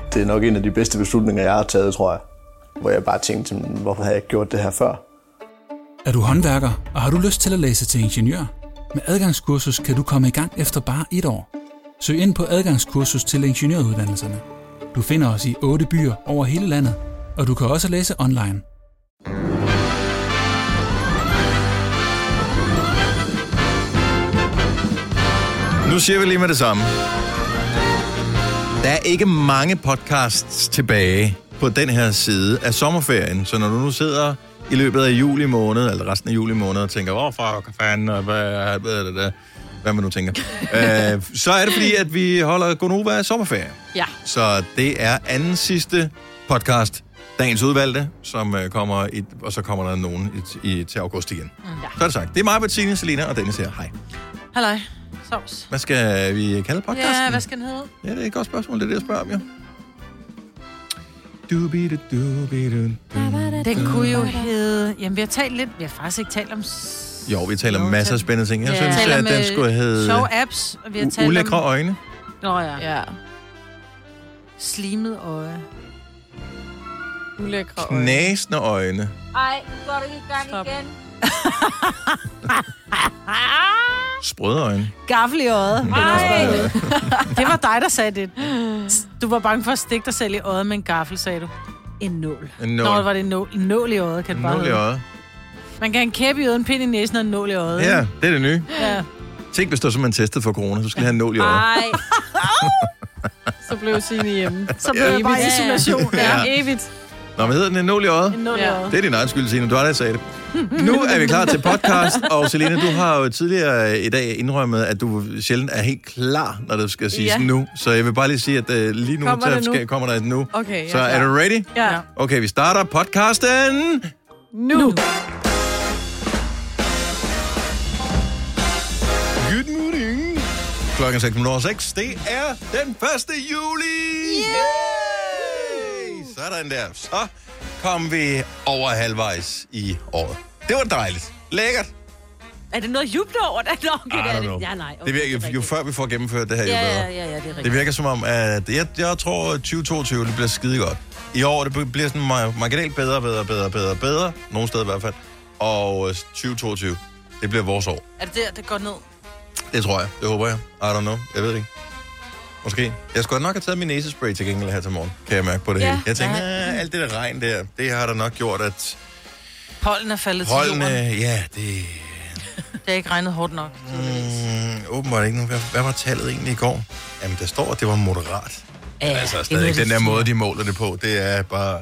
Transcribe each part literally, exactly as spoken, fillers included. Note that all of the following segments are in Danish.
det er nok en af de bedste beslutninger, jeg har taget, tror jeg. Hvor jeg bare tænkte, hvorfor har jeg ikke gjort det her før? Er du håndværker, og har du lyst til at læse til ingeniør? Med adgangskursus kan du komme i gang efter bare et år. Søg ind på adgangskursus til ingeniøruddannelserne. Du finder os i otte byer over hele landet, og du kan også læse online. Nu siger vi lige med det samme. Der er ikke mange podcasts tilbage på den her side af sommerferien, så når du nu sidder i løbet af juli måned, eller resten af juli måned, og tænker, hvor fuck fanden, og hvad, hvad, hvad, hvad, hvad man nu tænker, øh, så er det fordi, at vi holder Gonova sommerferie. Ja. Så det er anden sidste podcast, dagens udvalgte, som øh, kommer, i, og så kommer der nogen i, i, til august igen. Mm. Ja. Så er det sagt. Det er mig, Bettine, Selina og Dennis her. Hej. Halløj. Sovs. Hvad skal vi kalde podcasten? Ja, hvad skal den hedde? Ja, det er et godt spørgsmål, det er det, jeg spørger om, jo. Den kunne jo hedde... Jamen, vi har talt lidt... Vi har faktisk ikke talt om... Jo, vi taler om masser af spændende ting. Jeg ja. synes, at den skulle hedde... Sjove apps, og vi har talt ulækre om... øjne. Nå ja. Ja. Slimet øje. Ulækre øjne. Knæsende øjne. Ej, nu går du i gang igen. Sprøde øjne. Gaffel i øjet. Ej. Det var dig, der sagde det. Du var bange for at stikke dig selv i øjet med en gaffel, sagde du. En nål. En nål. Nå, var det en nål, en nål i øjet, kan det bare nål i øjet. Man kan have en kæppe i øjet, en pind i næsen og en nål i øjet. Ja, det er det nye. Ja. Tænk, hvis du simpelthen testet for corona, så skal have en nål i øjet. Ej. Så blev Signe hjemme. Så blev jeg bare i isolation. Ja, Ja. evigt. Nå, men hedder den en nål i øjet? En nål i Ja. øjet. Det er din egen skyld, Signe. Du har da sagt det. Nu er vi klar til podcast, og Selina, du har jo tidligere i dag indrømmet, at du sjældent er helt klar, når det skal siges Ja. nu. Så jeg vil bare lige sige, at uh, lige nu, Kommer det nu? Skal, kommer der et nu. Okay, jeg Så er er klar. du ready? Ja. Okay, vi starter podcasten. Nu. Good morning. Klokken seks minutter seks. Det er den første juli. Yay! Sådan der. Så kom vi over halvvejs i året. Det var dejligt. Lækkert. Er det noget juble over det? Nå, okay, I det er don't det. know. Ja, nej. Okay, Det virker, jo rigtigt. før vi får gennemført det her, jo Ja, bedre. ja, ja, ja, det er rigtigt. Det virker som om, at jeg, jeg tror, at tyve toogtyve det bliver skide godt. I år det bliver sådan mar- marginalt bedre, bedre, bedre, bedre, bedre. Nogle steder i hvert fald. Og tyve toogtyve, det bliver vores år. Er det der, det går ned? Det tror jeg. Det håber jeg. I don't know. Jeg ved det ikke. Måske. Jeg skulle nok have taget min næsespray til gengæld her til morgen. Kan jeg mærke på det Ja. hele. Jeg tænker, Ja. alt det der regn der, det har der nok gjort, at Pollen er faldet til holdene... jorden. Ja, det... Det har ikke regnet hårdt nok. Mm, åbenbart ikke. Hvad, hvad var tallet egentlig i går? Jamen, der står, at det var moderat. Ja, Altså, det stadig må ikke den de der sige. måde, de måler det på. Det er bare...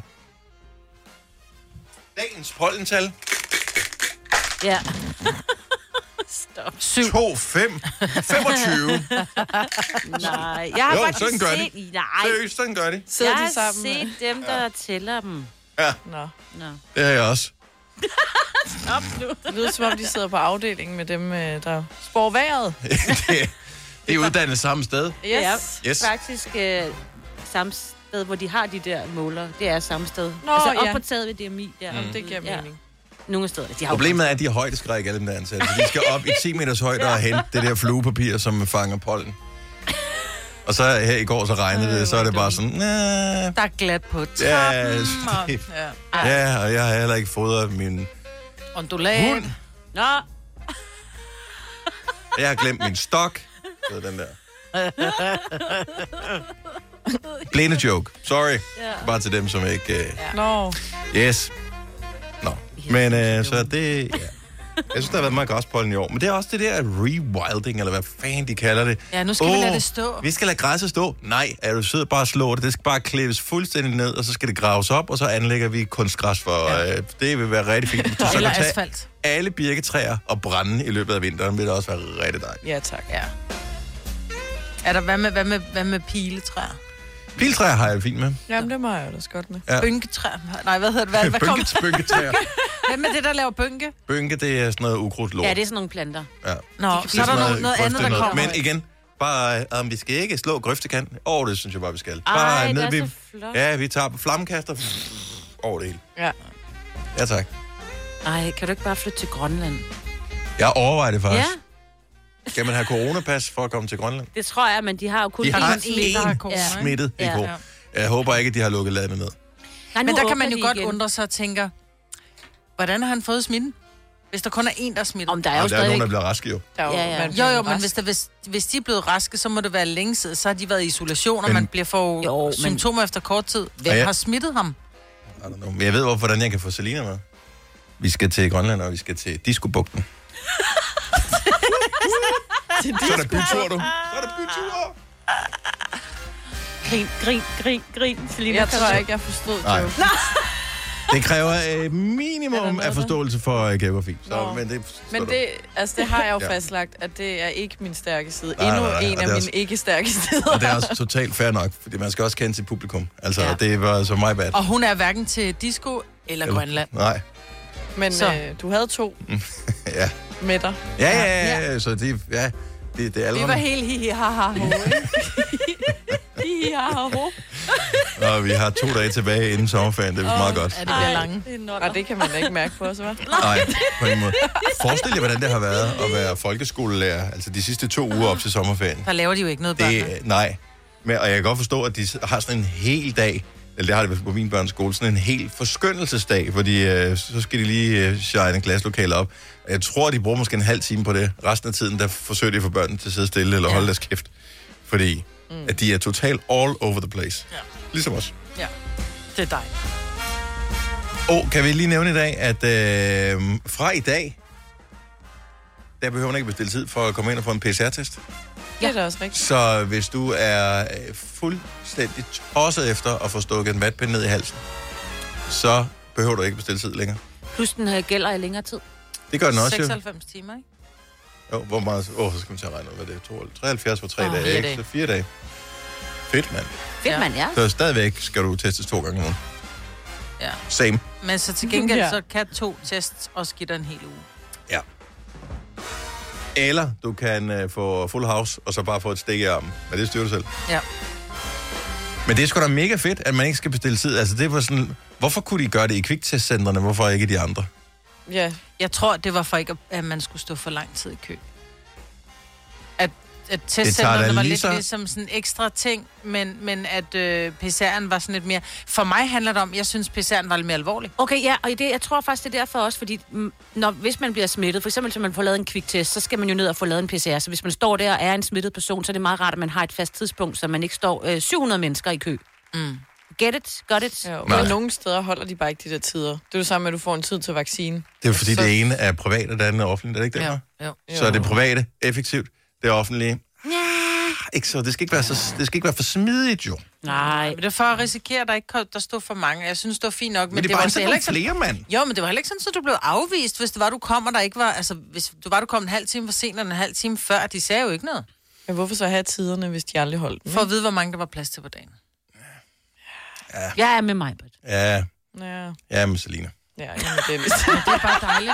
Dagens pollental. Ja. Stop. Syv. to, fem, femogtyve. Nej, jeg har Jo, faktisk sådan gør de. set... Nej, Seriøst, sådan gør de. Sidder jeg de har sammen? set dem, der tæller dem. Ja, Nå. Nå. det har jeg også. Op nu. Det lyder som om, de sidder på afdelingen med dem, øh, der spår vejret. det, det er uddannet samme sted. Det er Yes. faktisk øh, samme sted, hvor de har de der måler. Det er samme sted. Nå, altså op ja. på taget ved D M I. Der. Jamen, det giver Ja. mening. Nogle steder. De har jo- Problemet er, at de er højdeskræk, alle dem der ansatte. Så de skal op i ti meters højde og hente det der fluepapir, som fanger pollen. Og så her i går, så regnede det, så er det bare sådan... Nah, Der er glat på ja, trappen. det, Ja. ja, og jeg har heller ikke fodret min Ondulat. hund. Nå, Jeg har glemt min stok. Det er den der. Blinde joke. Sorry. Bare til dem, som ikke... Uh... Nå. Yes. Nå. Men uh, så det... Ja. Jeg synes, der har været meget græspollen i år. Men det er også det der rewilding, eller hvad fanden de kalder det. Ja, nu skal vi lade det stå. Vi skal lade græsset stå. Nej, er du sød, bare slå det. Det skal bare klippes fuldstændig ned, og så skal det graves op, og så anlægger vi kunstgræs for... Ja. Øh, det vil være rigtig fint. Hvis du så Eller kan tage asfalt. alle birketræer og brænde i løbet af vinteren, vil det også være rigtig dejligt. Ja, tak. Ja. Er der, hvad med, hvad med, hvad med piletræer? Piltræer har jeg det fint med. Jamen, det må jeg jo da godt med. Ja. Bønketræer? Nej, hvad hedder det? Hvad, hvad kom? Bønke, bønketræer. Hvem er det, der laver bønke? Bønke, det er sådan noget ukrudtlort. ja, det er sådan nogle planter. Ja. Nå, Det så er der sådan noget, noget andet, grøfte der noget. kommer. Men igen, bare, um, vi skal ikke slå grøftekanten. Åh, oh, det synes jeg bare, vi skal. Ej, Bare det er vi, så flot. Ja, vi tager på flammekaster over det hele. Ja. Ja, tak. Ej, kan du ikke bare flytte til Grønland? Jeg overvejer det Ja, faktisk. Skal man have coronapas for at komme til Grønland? det tror jeg, men de har jo kun De har én- én der har corona, ikke? smittet i Ja. går. Ja. Jeg håber ikke, at de har lukket landet ned. Nej, Men der åbner kan man jo de godt igen. undre sig og tænke, hvordan har han fået smitten? Hvis der kun er en, der er smittet. Om der er Ja, jo der er stadig... nogen, der bliver raske jo. Der er Ja, ja. man Jo, bliver jo, men rask. hvis, der, hvis, hvis de er blevet raske, så må det være længe siden. Så har de været i isolation, og Men- man bliver for Jo, men- symptomer efter kort tid. Hvem Ja, ja. har smittet ham? I don't know. Men jeg ved, hvor- hvordan jeg kan få Selina med. Vi skal til Grønland, og vi skal til Disco-bugten. Så er der bytur, du. Så er der bytur. Grin, grin, grin, grin. Selina, Jeg kan tror du- ikke, jeg forstod Nej. joke. Det kræver et Er der minimum noget af forståelse for uh, geografi. Så, Nå. men det, Men det, altså, det har jeg jo Ja. fastlagt, at det er ikke min stærke side. Nej, Endnu nej, nej, en og af det er mine også- ikke stærke sider. Og det er også totalt fair nok, fordi man skal også kende sit publikum. Altså, ja. Ja. det var så my bad. Og hun er hverken til disco eller, eller Grønland. Nej. Men Så. øh, du havde to Ja. med dig. Ja, ja, ja, ja. Så det, ja, det, det er Vi alle var helt hi hi ha ha ho, ikke? Hi hi ha ha ho. Og vi har to dage tilbage inden sommerferien. Det er vist meget godt. Ja, det bliver lange. Og det kan man da ikke mærke på os, hva'? Nej, på ingen måde. Forestil jer, hvordan det har været at være folkeskolelærer, altså de sidste to uger op til sommerferien. Der laver de jo ikke noget, børnene. Det, nej. Men, og jeg kan godt forstå, at de har sådan en hel dag, eller det har det på min børns skole, sådan en hel forskyndelsesdag, fordi øh, så skal de lige øh, shine glaslokaler op. Jeg tror, de bruger måske en halv time på det. Resten af tiden, der forsøger de at få børnene til at sidde stille eller Ja. holde deres kæft. Fordi mm. at de er totalt all over the place. Ja. Ligesom os. Ja, det er dig. Og kan vi lige nævne i dag, at øh, fra i dag, der behøver man ikke bestille tid for at komme ind og få en P C R-test. Det er da også rigtigt. Så hvis du er øh, fuldstændig tosset efter at få stukket en vatpind ned i halsen, så behøver du ikke bestille tid længere. Plus den her gælder i længere tid. Det gør den også, jo. seksoghalvfems timer, ikke? Jo, hvor meget? Åh, oh, så skal vi til at regne ud, hvad det er. treoghalvfjerds for tre Åh, dage, fire ikke? dage. Så fire dage. Fedt, mand. Fedt, Ja. mand, ja. Så stadigvæk skal du testes to gange nu. Ja. Same. Men så til gengæld, Ja. så kan to tests også give dig en hel uge. Ja. Eller du kan øh, få full house, og så bare få et stik i armen. Men det styrer du selv. Ja. Men det er sgu da mega fedt, at man ikke skal bestille tid. Altså, det var sådan... Hvorfor kunne de gøre det i kviktestcentrene? Hvorfor ikke de andre? Ja, Jeg tror, det var for ikke, at man skulle stå for lang tid i kø. At, at testcentrene var lige lidt så- ligesom sådan en ekstra ting, men, men at øh, P C R'en var sådan lidt mere... For mig handler det om, jeg synes, P C R'en var lidt mere alvorlig. Okay, ja, og det, jeg tror faktisk, det er derfor også, fordi mm, når, hvis man bliver smittet, for eksempel, hvis man får lavet en kviktest, så skal man jo ned og få lavet en P C R. Så hvis man står der og er en smittet person, så er det meget rart, at man har et fast tidspunkt, så man ikke står øh, syv hundrede mennesker i kø. Mm. Get it? Got it? ja. Nej. Men nogle steder holder de bare ikke de der tider. Det er jo samme med, at du får en tid til vaccine. Det er jo fordi, Så- det ene er privat, og det andet er offentligt. Er det ikke det, Ja, ja. jo. Så er det private effektivt, det er offentlige. Ikke så. Det skal ikke være, så, det skal ikke være for smidigt, jo. Nej. Men det er for at risikere, at der ikke kom, der stod for mange. Jeg synes, det var fint nok. Men, men det er var bare altså ikke heller sådan ikke sådan... flere, mand. Jo, men det var heller ikke sådan, at du blev afvist, hvis det var, du kom, og der ikke var... Altså, hvis du var, du kom en halv time for sent, eller en halv time før, de sagde jo ikke noget. Men hvorfor så have tiderne, hvis de aldrig holdt dem? For at vide, hvor mange der var plads til på dagen. Jeg er med mig, Britt. Ja, Ja, ja, med Selina. ja, jamen, det er vist. Det er bare dejligt.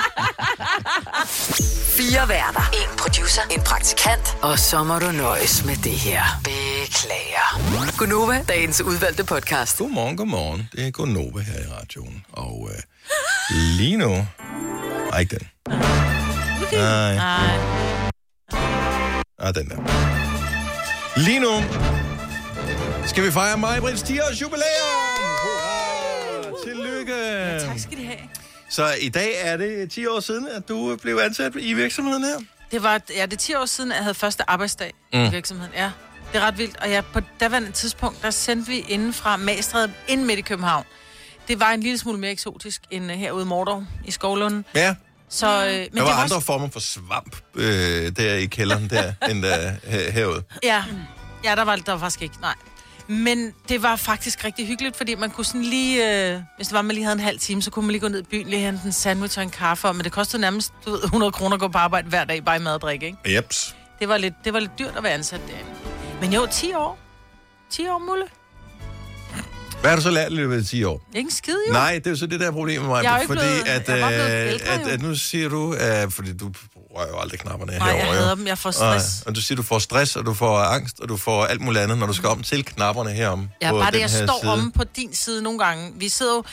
Fire værter. En producer. En praktikant. Og så må du nøjes med det her. Beklager. Gunova, dagens udvalgte podcast. Godmorgen, godmorgen. Det er Gonova her i radioen. Og øh, lige nu... Ej, ikke den. Nej. Nej. Ah, den der. Lige nu skal vi fejre Maj-Brits ti års jubilæum. Hurra! Tillykke. Tak skal de have. Så i dag er det ti år siden, at du blev ansat i virksomheden her. Det var, ja, det er ti år siden, at jeg havde første arbejdsdag mm. i virksomheden. Ja, det er ret vildt. Og ja, på daværende tidspunkt, der sendte vi inden fra Magstræde ind midt i København. Det var en lille smule mere eksotisk end herude i Mordor i Skovlunden. Ja, Så, øh, men der det var var andre også, former for svamp øh, der i kælderen der, end der her, herude. ja, ja, der var, der var faktisk ikke, nej. Men det var faktisk rigtig hyggeligt, fordi man kunne sådan lige, øh, hvis det var, man lige havde en halv time, så kunne man lige gå ned i byen, lige hente en sandwich og en kaffe, men det kostede nærmest du ved, hundrede kroner at gå på arbejde hver dag, bare i mad og drikke, ikke? Jeps. Det var lidt, det var lidt dyrt at være ansat derinde. Men jo, ti år. ti år, Mulle. Hvad har du så lært i løbet af ti år? Ikke en skid, jo. Nej, det er jo så det der problem med mig. Jeg er jo ikke fordi blevet- at, jeg er bare blevet øh, ældre, at, jo. at nu siger du, øh, fordi du rører jo aldrig knapperne Nej, jeg herovre. hader jo. dem. Jeg får stress. Og, og du siger, du får stress, og du får angst, og du får alt muligt andet, når du skal om til knapperne herom. Ja, på bare det, den jeg her står side. omme på din side nogle gange. Vi sidder jo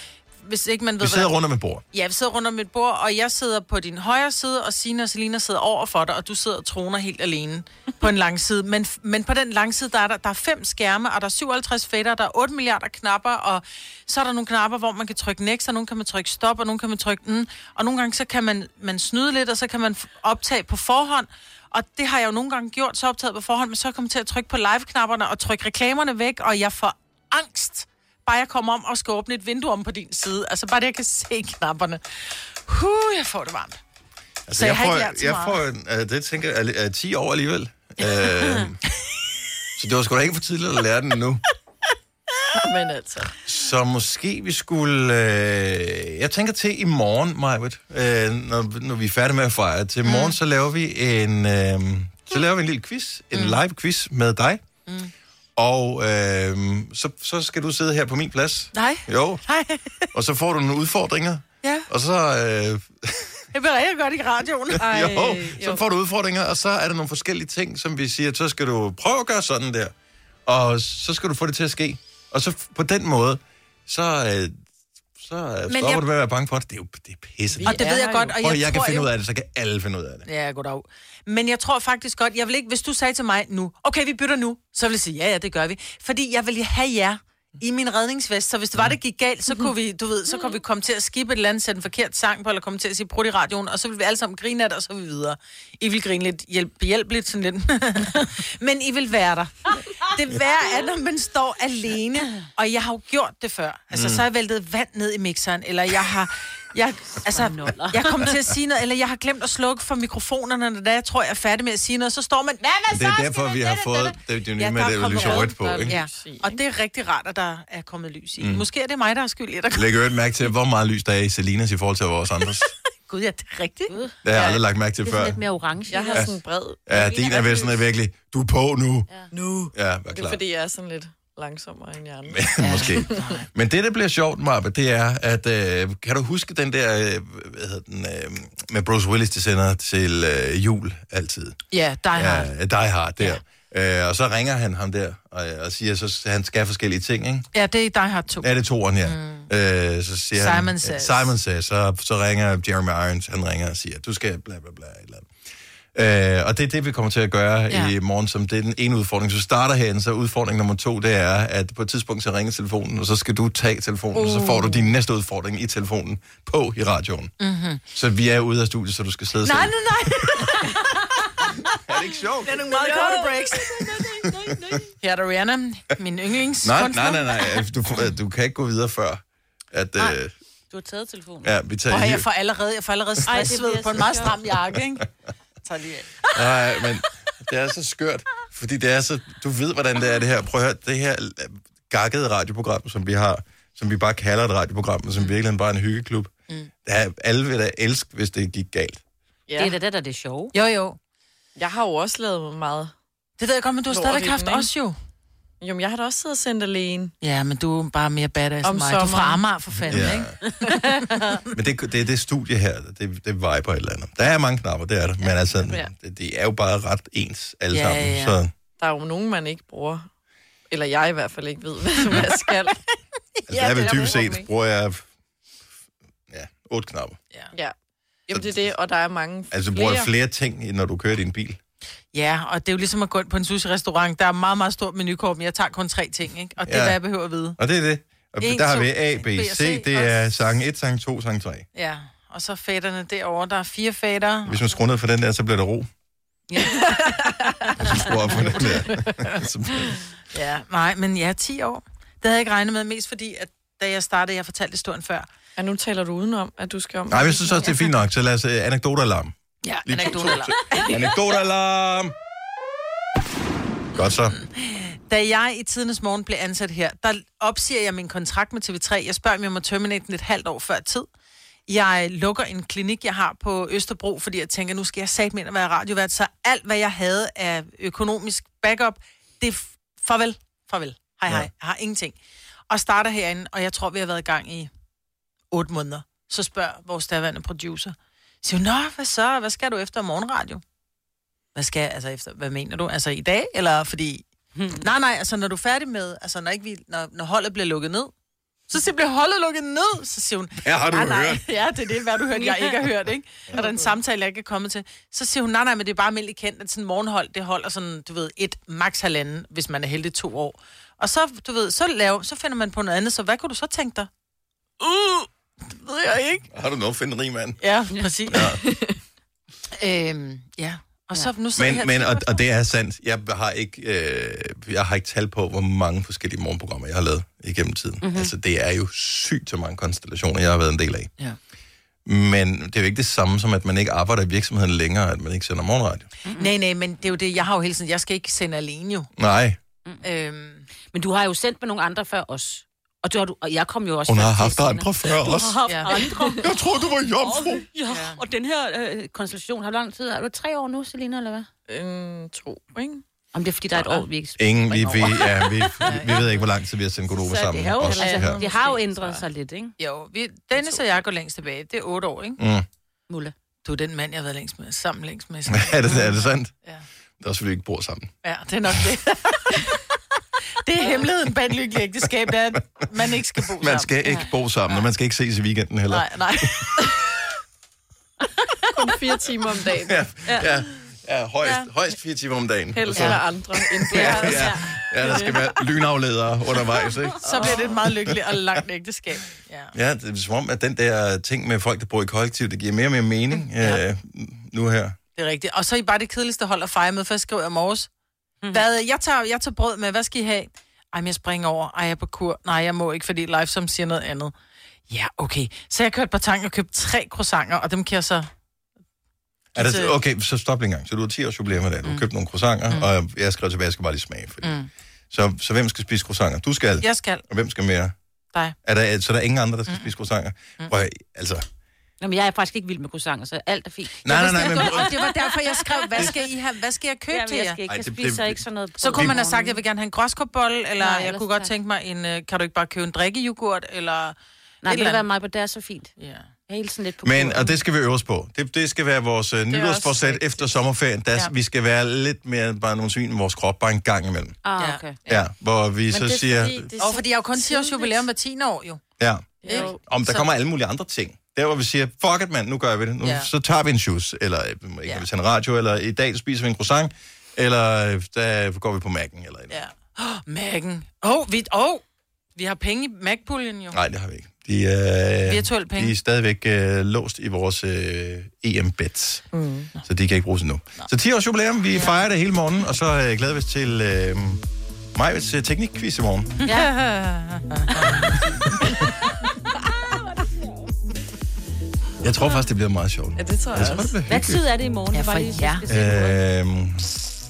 hvis ikke man ved... Vi sidder hvordan... rundt om et bord. Ja, vi sidder rundt om et bord, og jeg sidder på din højre side, og Signe og Selina sidder over for dig, og du sidder og troner helt alene på en lang side. Men, men på den lange side, der er der, der er fem skærme, og der er syvoghalvtreds fætter, der er otte milliarder knapper, og så er der nogle knapper, hvor man kan trykke next, og nogle kan man trykke stop, og nogle kan man trykke mm, og nogle gange så kan man, man snyde lidt, og så kan man optage på forhånd. Og det har jeg jo nogle gange gjort, så optaget på forhånd, men så kommer jeg til at trykke på live-knapperne og trykke reklamerne væk, og jeg får angst, bare jeg kommer om og skal åbne et vindue om på din side. Altså bare det, jeg kan se knapperne. Huh, jeg får det varmt. Altså, så jeg, jeg, jeg får, har ikke lært så jeg meget. får, uh, det tænker jeg, er, er ti år alligevel. uh, så det var sgu da ikke for tidligt at lære den endnu. Men altså. Så måske vi skulle... Øh, jeg tænker til i morgen, Majbert, øh, når, når vi er færdige med at fejre. Til morgen, mm. så laver vi en... Øh, så laver vi en lille quiz. En mm. live quiz med dig. Mm. Og øh, så, så skal du sidde her på min plads. Nej. Jo. Nej. Og så får du nogle udfordringer. Ja. Og så... Øh, det bliver rigtig godt i radioen. Ej, jo, så får du udfordringer, og så er der nogle forskellige ting, som vi siger, så skal du prøve at gøre sådan der. Og så skal du få det til at ske. Og så på den måde, så, øh, så stopper jeg... du med at være bange for det. Det er jo det er pisse. Og det ved jeg godt. Og jeg, og jeg kan finde jo... ud af det, så kan alle finde ud af det. Ja, goddag. Men jeg tror faktisk godt, jeg vil ikke, hvis du sagde til mig nu, okay, vi bytter nu, så vil jeg sige, ja, ja, det gør vi. Fordi jeg vil have jer i min redningsvest, så hvis det var, det gik galt, så kunne vi, du ved, så kunne vi komme til at skippe et eller andet, sætte en forkert sang på, eller komme til at sige brud i radioen, og så vil vi alle sammen grine af det, og så vil vi videre. I vil grine lidt hjælp, behjælpeligt, sådan lidt. Men I vil være der. Det værre er, når man står alene, og jeg har jo gjort det før. Altså, mm. så har jeg væltet vand ned i mixeren, eller jeg har... Jeg, altså, jeg kommer til at sige noget, eller jeg har glemt at slukke for mikrofonerne, da jeg tror, jeg er færdig med at sige noget, så står man... Hvad, hvad, det er derfor, vi har fået det, det nye ja, med, det er lys og rødt på, ikke? Ja, og det er rigtig rart, at der er kommet lys i. Mm. Måske er det mig, der er skyld i, at der kommer... Læg øvrigt mærke til, hvor meget lys der er i Selinas i forhold til vores andres. Gud, ja, det er rigtigt. Det har jeg aldrig lagt mærke til det før. Det er lidt mere orange. Jeg har ja. sådan en bred... Ja, din er vist sådan virkelig, du er på nu. Ja. Nu. Ja, vær klar. klar. Det er fordi, jeg er sådan lidt langsommere end hjernen. Måske. Men det, der bliver sjovt, Marbe, det er, at øh, kan du huske den der, øh, hvad hedder den, øh, med Bruce Willis, de sender til øh, jul altid? Ja, Die Hard. Ja, Die Hard, der. Ja. Øh, og så ringer han ham der, og, og siger, så han skal forskellige ting, ikke? Ja, det er Die Hard to. Ja, det er toeren, ja. Mm. Øh, så siger Simon han, Says. Simon Says. Så, så ringer Jeremy Irons, han ringer og siger, du skal bla bla bla, et eller andet. Øh, og det er det, vi kommer til at gøre ja. i morgen, som det er den ene udfordring. Så starter herinde, så udfordring nummer to, det er, at på et tidspunkt så ringer telefonen, og så skal du tage telefonen, uh. og så får du din næste udfordring i telefonen på i radioen. Mm-hmm. Så vi er ude af studiet, så du skal sidde nej, selv. Nej, nej, Er det ikke sjovt? det er nogle meget korte breaks. Her er der Rihanna, min yndlings. Nej, nej, nej, nej. Du, du kan ikke gå videre før, at... Nej. Øh, Du har taget telefonen. ja, vi tager Og i- jeg får allerede, jeg får allerede stressved på en meget stram jakke, ikke? Tag lige af. Nej, men det er så skørt, fordi det er så... Du ved, hvordan det er, det her. Prøv at høre, det her gakkede radioprogram, som vi har, som vi bare kalder et radioprogram, men som virkelig bare er en hyggeklub. Mm. Der er, alle vil da elske, hvis det gik galt. Ja. Det er da det, der er det sjove. Jo, jo. Jeg har jo også lavet meget... Det ved jeg godt, men du har Lort stadigvæk i haft den, ikke? os jo. Jo, men jeg har da også siddet og sendt alene. Ja, men du er bare mere badass Om end mig. Du er sommeren. fra Amager for fanden, Ja. ikke? Men det, det er det studie her, det, det viber et eller andet. Der er mange knapper, det er der, ja. Men altså, Ja. det, det er jo bare ret ens alle Ja, sammen. ja. Så Der er jo nogen, man ikke bruger. Eller jeg i hvert fald ikke ved, hvad jeg skal. altså, Ja, der er det vel er dybest der set, ikke. bruger jeg ja, otte knapper. Ja. Jamen, det er det, og der er mange Altså, du flere. bruger flere ting, når du kører din bil. Ja, og det er jo ligesom at gå ind på en sushi-restaurant. Der er meget, meget stort menukort, men jeg tager kun tre ting, ikke? Og det er, Ja. hvad jeg behøver at vide. Og det er det. Og En, der har to, vi A, B, B og C. C, Det og- er sang et, sang to, sang tre. Ja, og så fætterne derovre. Der er fire fætter. Hvis man skruer ned for den der, så bliver der ro. Ja. Hvis man skruer op for den der. Så- Ja, nej, men ja, ti år. Det havde jeg ikke regnet med, mest fordi, at da jeg startede, jeg fortalte historien før. Ja, nu taler du udenom, at du skal om... Nej, jeg synes også, det er fint nok. Så lad os uh, anekdotalarm. Ja, Lige to- anekdoter. Anekdotalarm! Godt så. Da jeg i tidernes morgen blev ansat her, der opsiger jeg min kontrakt med T V tre. Jeg spørger, om jeg må terminate den et halvt år før tid. Jeg lukker en klinik, jeg har på Østerbro, fordi jeg tænker, nu skal jeg satme ind og være radiovært. Så alt, hvad jeg havde af økonomisk backup, det er f- farvel. Farvel. Hej, hej. Ja. Jeg har ingenting. Og starter herinde, og jeg tror, vi har været i gang i otte måneder. Så spørger vores daværende producer. Siger, nå, hvad så? Hvad skal du efter morgenradio? Hvad skal jeg, altså efter, hvad mener du? Altså i dag, eller fordi... Hmm. Nej, nej, altså når du er færdig med, altså når, ikke vi, når, når holdet bliver lukket ned, Så siger jeg, holdet lukket ned. Så siger hun, Ja, har du nej, nej. hørt? Ja, det er det, hvad du hørt, jeg ikke har hørt, ikke? Og der er en samtale, jeg ikke er kommet til. Så siger hun, nej, nej, men det er bare almindeligt kendt, at sådan en morgenhold, det holder sådan, du ved, et, max halvanden, hvis man er heldig to år. Og så, du ved, så, lave, så finder man på noget andet, så hvad kunne du så tænke dig? Uh, det ved jeg ikke. Har du noget at finde en rig mand? Ja, præcis. Ja. øhm, ja. Og så nu Men, her men og, og det er sandt. Jeg har ikke, øh, jeg har ikke tal på, hvor mange forskellige morgenprogrammer jeg har lavet igennem tiden. Mm-hmm. Altså, det er jo sygt så mange konstellationer, jeg har været en del af. Ja. Men det er jo ikke det samme som, at man ikke arbejder i virksomheden længere, at man ikke sender morgenradio. Mm-hmm. Nej, nej, men det er jo det, jeg har jo hele tiden, jeg skal ikke sende alene jo. Nej. Mm. Øhm. Men du har jo sendt med nogle andre før os. Og, du har, du, og jeg kom jo også... Hun har haft andre før du også. Du har haft ja. andre. Jeg troede, du var jomfru. Ja. ja, og den her øh, konstellation har lang tid... Er du tre år nu, Selina, eller hvad? Øh, to, ikke? Om det er, fordi der er et år, vi ikke... Ingen, vi, vi, ja, vi, vi ved ikke, hvor lang tid vi har sendt Godova sammen. Det, jo, også, altså, her. det har jo ændret sig lidt, ikke? Jo, vi, Dennis og jeg går længst tilbage. Det er otte år, ikke? Mm. Mulle. Du er den mand, jeg har været længst med, sammen længst med. er, det, er det sandt? Ja. Det er også, fordi vi ikke bor sammen. Ja, det er nok det. Det er hemmeligheden bag et lykkeligt ægteskab, det er, at man ikke skal bo sammen. Man skal ikke bo sammen, og man skal ikke ses i weekenden heller. Nej, nej. Kun fire timer om dagen. Ja, ja, ja højst, ja. højst fire timer om dagen. Helst Så- eller andre end Ja, ja, ja, der skal være lynafledere undervejs, ikke? Så bliver det et meget lykkeligt og langt ægteskab. Ja. Ja, det er som om, at den der ting med folk, der bor i kollektiv, det giver mere og mere mening Ja. øh, nu her. Det er rigtigt. Og så er I bare det kedeligste hold at fejre med, for jeg skriver i morges. Mm. Hvad, jeg, tager, jeg tager brød med, hvad skal I have? Ej, men jeg springer over. Ej, jeg er på kur. Nej, jeg må ikke, fordi Lifesom siger noget andet. Ja, okay. Så jeg kørte på tanken og købte tre croissanter, og dem kan jeg så... Er det, okay, så stop lige en gang. Så du har ti års jubilæum med det. Du har Mm. købt nogle croissanter, mm. og jeg skrev tilbage, jeg skal bare lige smage. Fordi... Mm. Så, så hvem skal spise croissanter? Du skal. Jeg skal. Og hvem skal mere? Dig. Er der, så der er ingen andre, der skal Mm. spise croissanter? Mm. Prøv, at- altså... Jamen, jeg er faktisk ikke vild med croissanter, så alt er fint. Nej, nej, nej, men... Og det var derfor, jeg skrev, hvad skal I have? Hvad skal jeg købe Jamen, til jeg jer? skal ikke Ej, have det- spist, så det- ikke sådan noget. Så kunne man have sagt, at jeg vil gerne have en gråskåbolle, eller Nej, jeg ellers kunne godt tak. tænke mig en, øh, kan du ikke bare købe en drikkejoghurt, eller... Nej, et det eller vil være andet. mig på det er så fint. Ja. Jeg er helt sådan lidt på Men, kur. og det skal vi øve os på. Det, det skal være vores uh, nytårsforsæt rigtigt. efter sommerferien. Der, Ja. Vi skal være lidt mere bare nogle svin i vores krop, bare en gang imellem. Ah, Ja. okay. Ja, hvor vi Men så det er siger... fordi, det er Og så fordi jeg er jo kun ti års tidligt. jubilæum med ti år, jo. Ja, Jo. om der Så- kommer alle mulige andre ting. Der hvor vi siger, fuck it mand, nu gør vi det. Nu, Ja. Så tager vi en shoes, eller øh, ikke, Ja. ja. vi tænder radio, eller i dag spiser vi en croissant, eller øh, der går vi på Mac'en, eller et Ja. Åh, oh, Mac'en. Åh, oh, vi, oh, vi har penge i Mac-puljen, jo. Nej, det har vi ikke. De, øh, Virtuelle penge. de er stadigvæk øh, låst i vores øh, E M-bets, mm. så de kan ikke bruges endnu. Så ti års jubilæum, vi ja. fejrer det hele morgen, og så øh, glæder vi os til øh, Majvits øh, teknikquiz i morgen. Jeg tror faktisk, det bliver meget sjovt. Ja, det tror jeg Jeg tror, også. det bliver Hvad hyggeligt. tid er det i morgen? Ja, for Bare lige, så jer. jeg skal se. Øhm,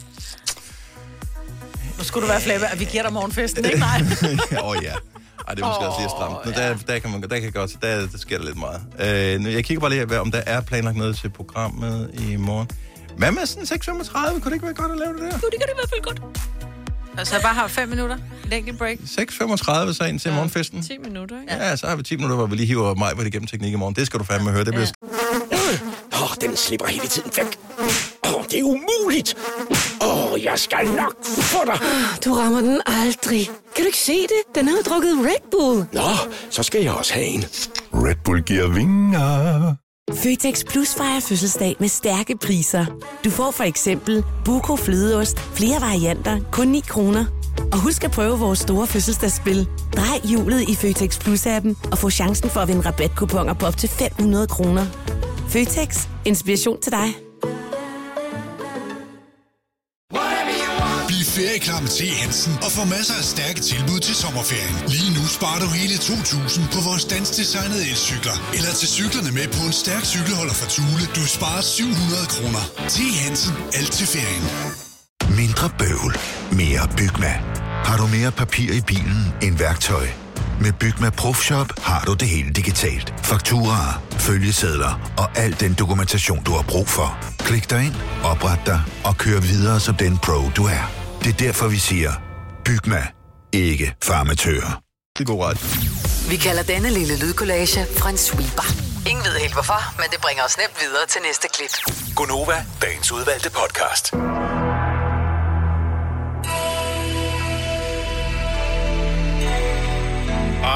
Nu skulle du være flabbe, at vi giver dig morgenfesten, ikke? Nej. Åh oh, ja. Ej, det er måske oh, også lige stramt. Nu, der, der, kan man, der kan godt, der, der sker der lidt meget. Øh, nu, jeg kigger bare lige, hvad- om der er planlagt noget til programmet i morgen. Hvad med sådan seks femogtredive? Kunne det ikke være godt at lave det der? Jo, det kan det i hvert fald godt. Altså, jeg bare har fem minutter. Et enkelt break. seks femogtredive så ind til morgenfesten. ti minutter, ikke? Ja, så har vi ti minutter, hvor vi lige hiver mig på det gennem teknik i morgen. Det skal du fandme høre. Det bliver Åh, oh, den slipper hele tiden væk. Åh, oh, det er umuligt. Åh, oh, jeg skal nok få dig. Du rammer den aldrig. Kan du ikke se det? Den har drukket Red Bull. Nå, så skal jeg også have en. Red Bull giver vinger. Føtex Plus fejrer fødselsdag med stærke priser. Du får for eksempel Buko flødeost, flere varianter, kun ni kroner. Og husk at prøve vores store fødselsdagsspil. Drej hjulet i Føtex Plus-appen og få chancen for at vinde rabatkuponer på op til fem hundrede kroner. Føtex. Inspiration til dig. Bliv ferieklar med T. Hansen og få masser af stærke tilbud til sommerferien. Lige nu sparer du hele to tusind på vores danskdesignede elcykler. Eller til cyklerne med på en stærk cykelholder fra Thule. Du sparer syv hundrede kroner. T. Hansen. Alt til ferien. Mindre bøvl. Mere Bygma. Har du mere papir i bilen end værktøj? Med Bygma Profshop har du det hele digitalt. Fakturaer, følgesedler og al den dokumentation, du har brug for. Klik dig ind, opret dig og kør videre som den pro, du er. Det er derfor, vi siger, Bygma. Ikke farmatører. det god ret. Vi kalder denne lille lydkollage en sweeper. Ingen ved helt hvorfor, men det bringer os nemt videre til næste klip. Gonova, dagens udvalgte podcast.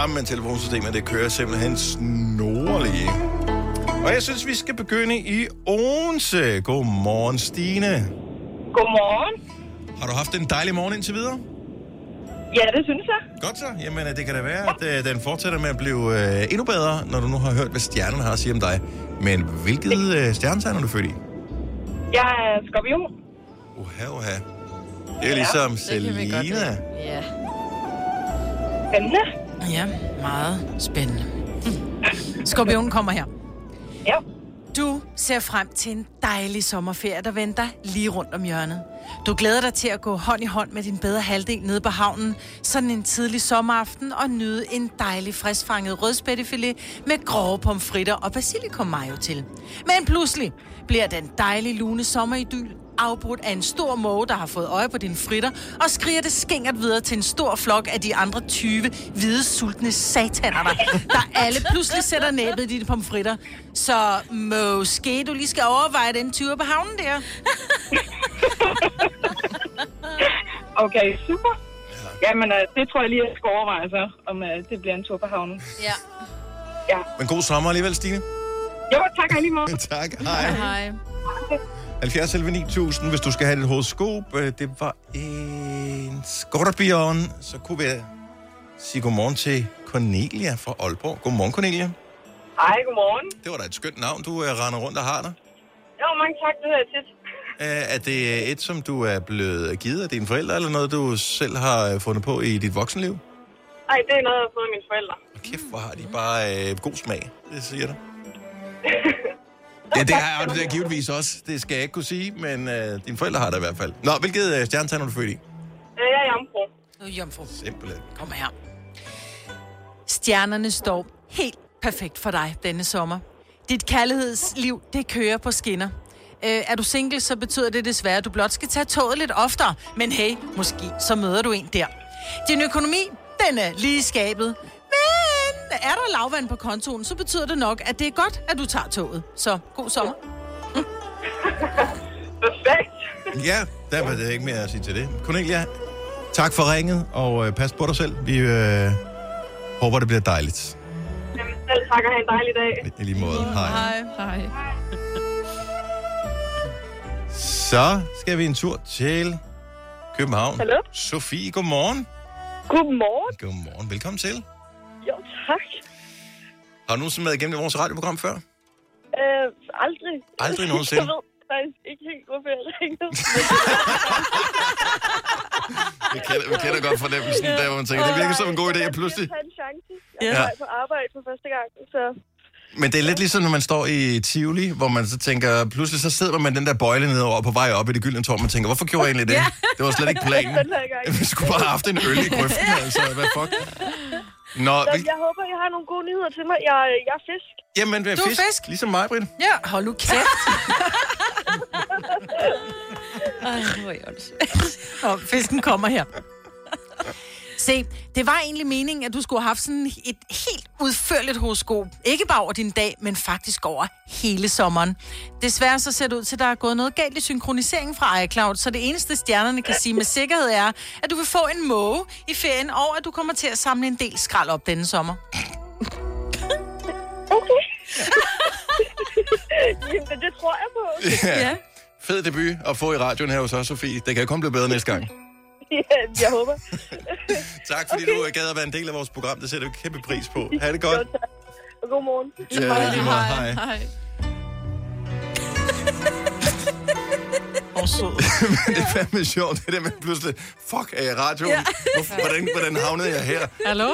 men telefonsystemet, det kører simpelthen snorlige. Og jeg synes, vi skal begynde i Odense. Godmorgen, Stine. Godmorgen. Har du haft en dejlig morgen indtil videre? Ja, det synes jeg. Godt så. Jamen, det kan da være, at uh, den fortsætter med at blive uh, endnu bedre, når du nu har hørt, hvad stjernerne har at sige om dig. Men hvilket uh, stjernetegn er du født i? Jeg er skorpion. Uha, uha. Det er ligesom ja, Selina. Ja. Spændende. Ja, meget spændende. Skorpionen kommer her. Ja. Du ser frem til en dejlig sommerferie, der venter lige rundt om hjørnet. Du glæder dig til at gå hånd i hånd med din bedre halvdel nede på havnen, sådan en tidlig sommeraften, og nyde en dejlig friskfanget rødspættefilet med grove pomfritter og basilikum mayo til. Men pludselig bliver den dejlige lune sommeridyl afbrudt af en stor måge, der har fået øje på dine fritter, og skriger det skingert videre til en stor flok af de andre tyve hvide, sultne sataner, der, der alle pludselig sætter næbet i dine pomfritter. Så måske du lige skal overveje den tyve på havnen der. Okay, super. Jamen, det tror jeg lige, jeg skal overveje så, om det bliver en tur på havnen. Ja. Ja. Men god sommer alligevel, Stine. Jo, tak lige måde. Tak, hej. Hej. halvfjerds elleve ni tusind, hvis du skal have et horoskop. Det var en skorpion. Så kunne vi sige godmorgen til Cornelia fra Aalborg. Godmorgen, Cornelia. Hej, godmorgen. Det var da et skønt navn, du uh, render rundt og har der. Jo, mange tak, det hører tit. Uh, er det et, som du er blevet givet af dine forældre, eller noget, du selv har fundet på i dit voksenliv? Nej, det er noget, jeg har fået af mine forældre. Og kæft, hvor har de bare uh, god smag, det siger du. Ja, det har jeg givetvis også. Det skal jeg ikke kunne sige, men øh, dine forældre har det i hvert fald. Nå, hvilket øh, stjernetegn er du født i? Jeg er jomfru. Du er jomfru. Simpelthen. Kom her. Stjernerne står helt perfekt for dig denne sommer. Dit kærlighedsliv, det kører på skinner. Øh, er du single, så betyder det desværre, at du blot skal tage toget lidt oftere. Men hey, måske så møder du en der. Din økonomi, den er lige skabet. Men er der lavvand på kontoen, så betyder det nok, at det er godt, at du tager toget. Så god sommer. Perfekt. Ja, der var det ikke mere at sige til det. Cornelia, tak for ringet, og øh, pas på dig selv. Vi øh, håber, det bliver dejligt. Jamen, selv tak og have en dejlig dag. I lige måde. Hej. Hej. Hej. Så skal vi en tur til København. Hallo? Sofie, godmorgen. Godmorgen. Godmorgen. Velkommen til. Jo, tak. Har du nogensinde været igennem vores radioprogram før? Øh, aldrig. Aldrig nogensinde? Jeg ved faktisk ikke helt, hvorfor jeg ringede. vi, kender, vi kender godt fornemmelsen, der hvor man tænker, det virker som en god idé, at pludselig... Jeg en chance. Jeg er på arbejde for første gang, så... Men det er lidt ligesom, når man står i Tivoli, hvor man så tænker, pludselig så sidder man med den der bøjle nedover på vej op i det gyldne tårn, man tænker, hvorfor gjorde jeg egentlig det? Det var slet ikke planen. Vi skulle bare have haft en øl i grøften, altså. Hvad fuck? Nå, så, vi... Jeg håber, jeg har nogle gode nyheder til mig. Jeg, jeg er fisk. Jamen, vi er fisk. fisk. Ligesom mig, Britt. Ja, hold nu kæft. Ej, hvor er det. Og fisken kommer her. Se, det var egentlig meningen, at du skulle have haft sådan et helt udførligt horoskop. Ikke bare over din dag, men faktisk over hele sommeren. Desværre så ser det ud til, at der er gået noget galt i synkroniseringen fra iCloud, så det eneste stjernerne kan sige med sikkerhed er, at du vil få en måge i ferien, og at du kommer til at samle en del skrald op denne sommer. Okay. Jamen, det tror jeg på. Ja. Ja. Fed debut at få i radioen her hos os, Sofie. Det kan kun blive bedre næste gang. Ja, jeg håber. Tak, fordi okay. du gad at være en del af vores program. Det sætter vi kæmpe pris på. Ha' det godt. Jo, tak. Og god morgen. Ja, lige meget. Hej. Hej. Men det er fandme sjovt, det der med pludselig, fuck, er jeg radioen? Ja. Hvorfor, hvordan, hvordan havnede jeg her? Hallo?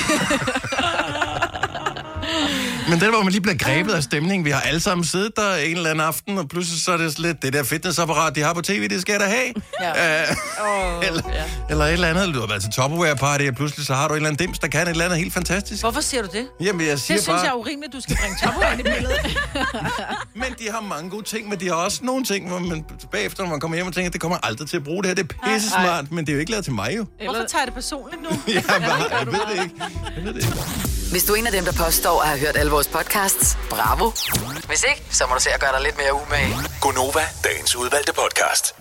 Men det var, man lige bliver grebet af stemningen. Vi har alle sammen siddet der en eller anden aften, og pludselig så er det lidt, det der fitnessapparat, de har på tv, det skal jeg da have. Ja. Uh, oh, eller, ja. eller et eller andet. Du har været til Tupperware Party, og pludselig så har du en eller anden dims, der kan et eller andet helt fantastisk. Hvorfor siger du det? Jamen, jeg siger det bare... synes jeg er urimeligt, du skal bringe Tupperware ind i billedet. Men de har mange gode ting, men de har også nogle ting, hvor man bagefter, når man kommer hjem og tænker, det kommer aldrig til at bruge det her. Det er pisse smart, men det er jo ikke lavet til mig jo. Hvorfor tager jeg det personligt nu? ja, bare, jeg ved det ikke. Jeg ved det ikke. Hvis du er en af dem, der påstår at have hørt alle vores podcasts, bravo. Hvis ikke, så må du se at gøre dig lidt mere umage. Gonova, dagens udvalgte podcast.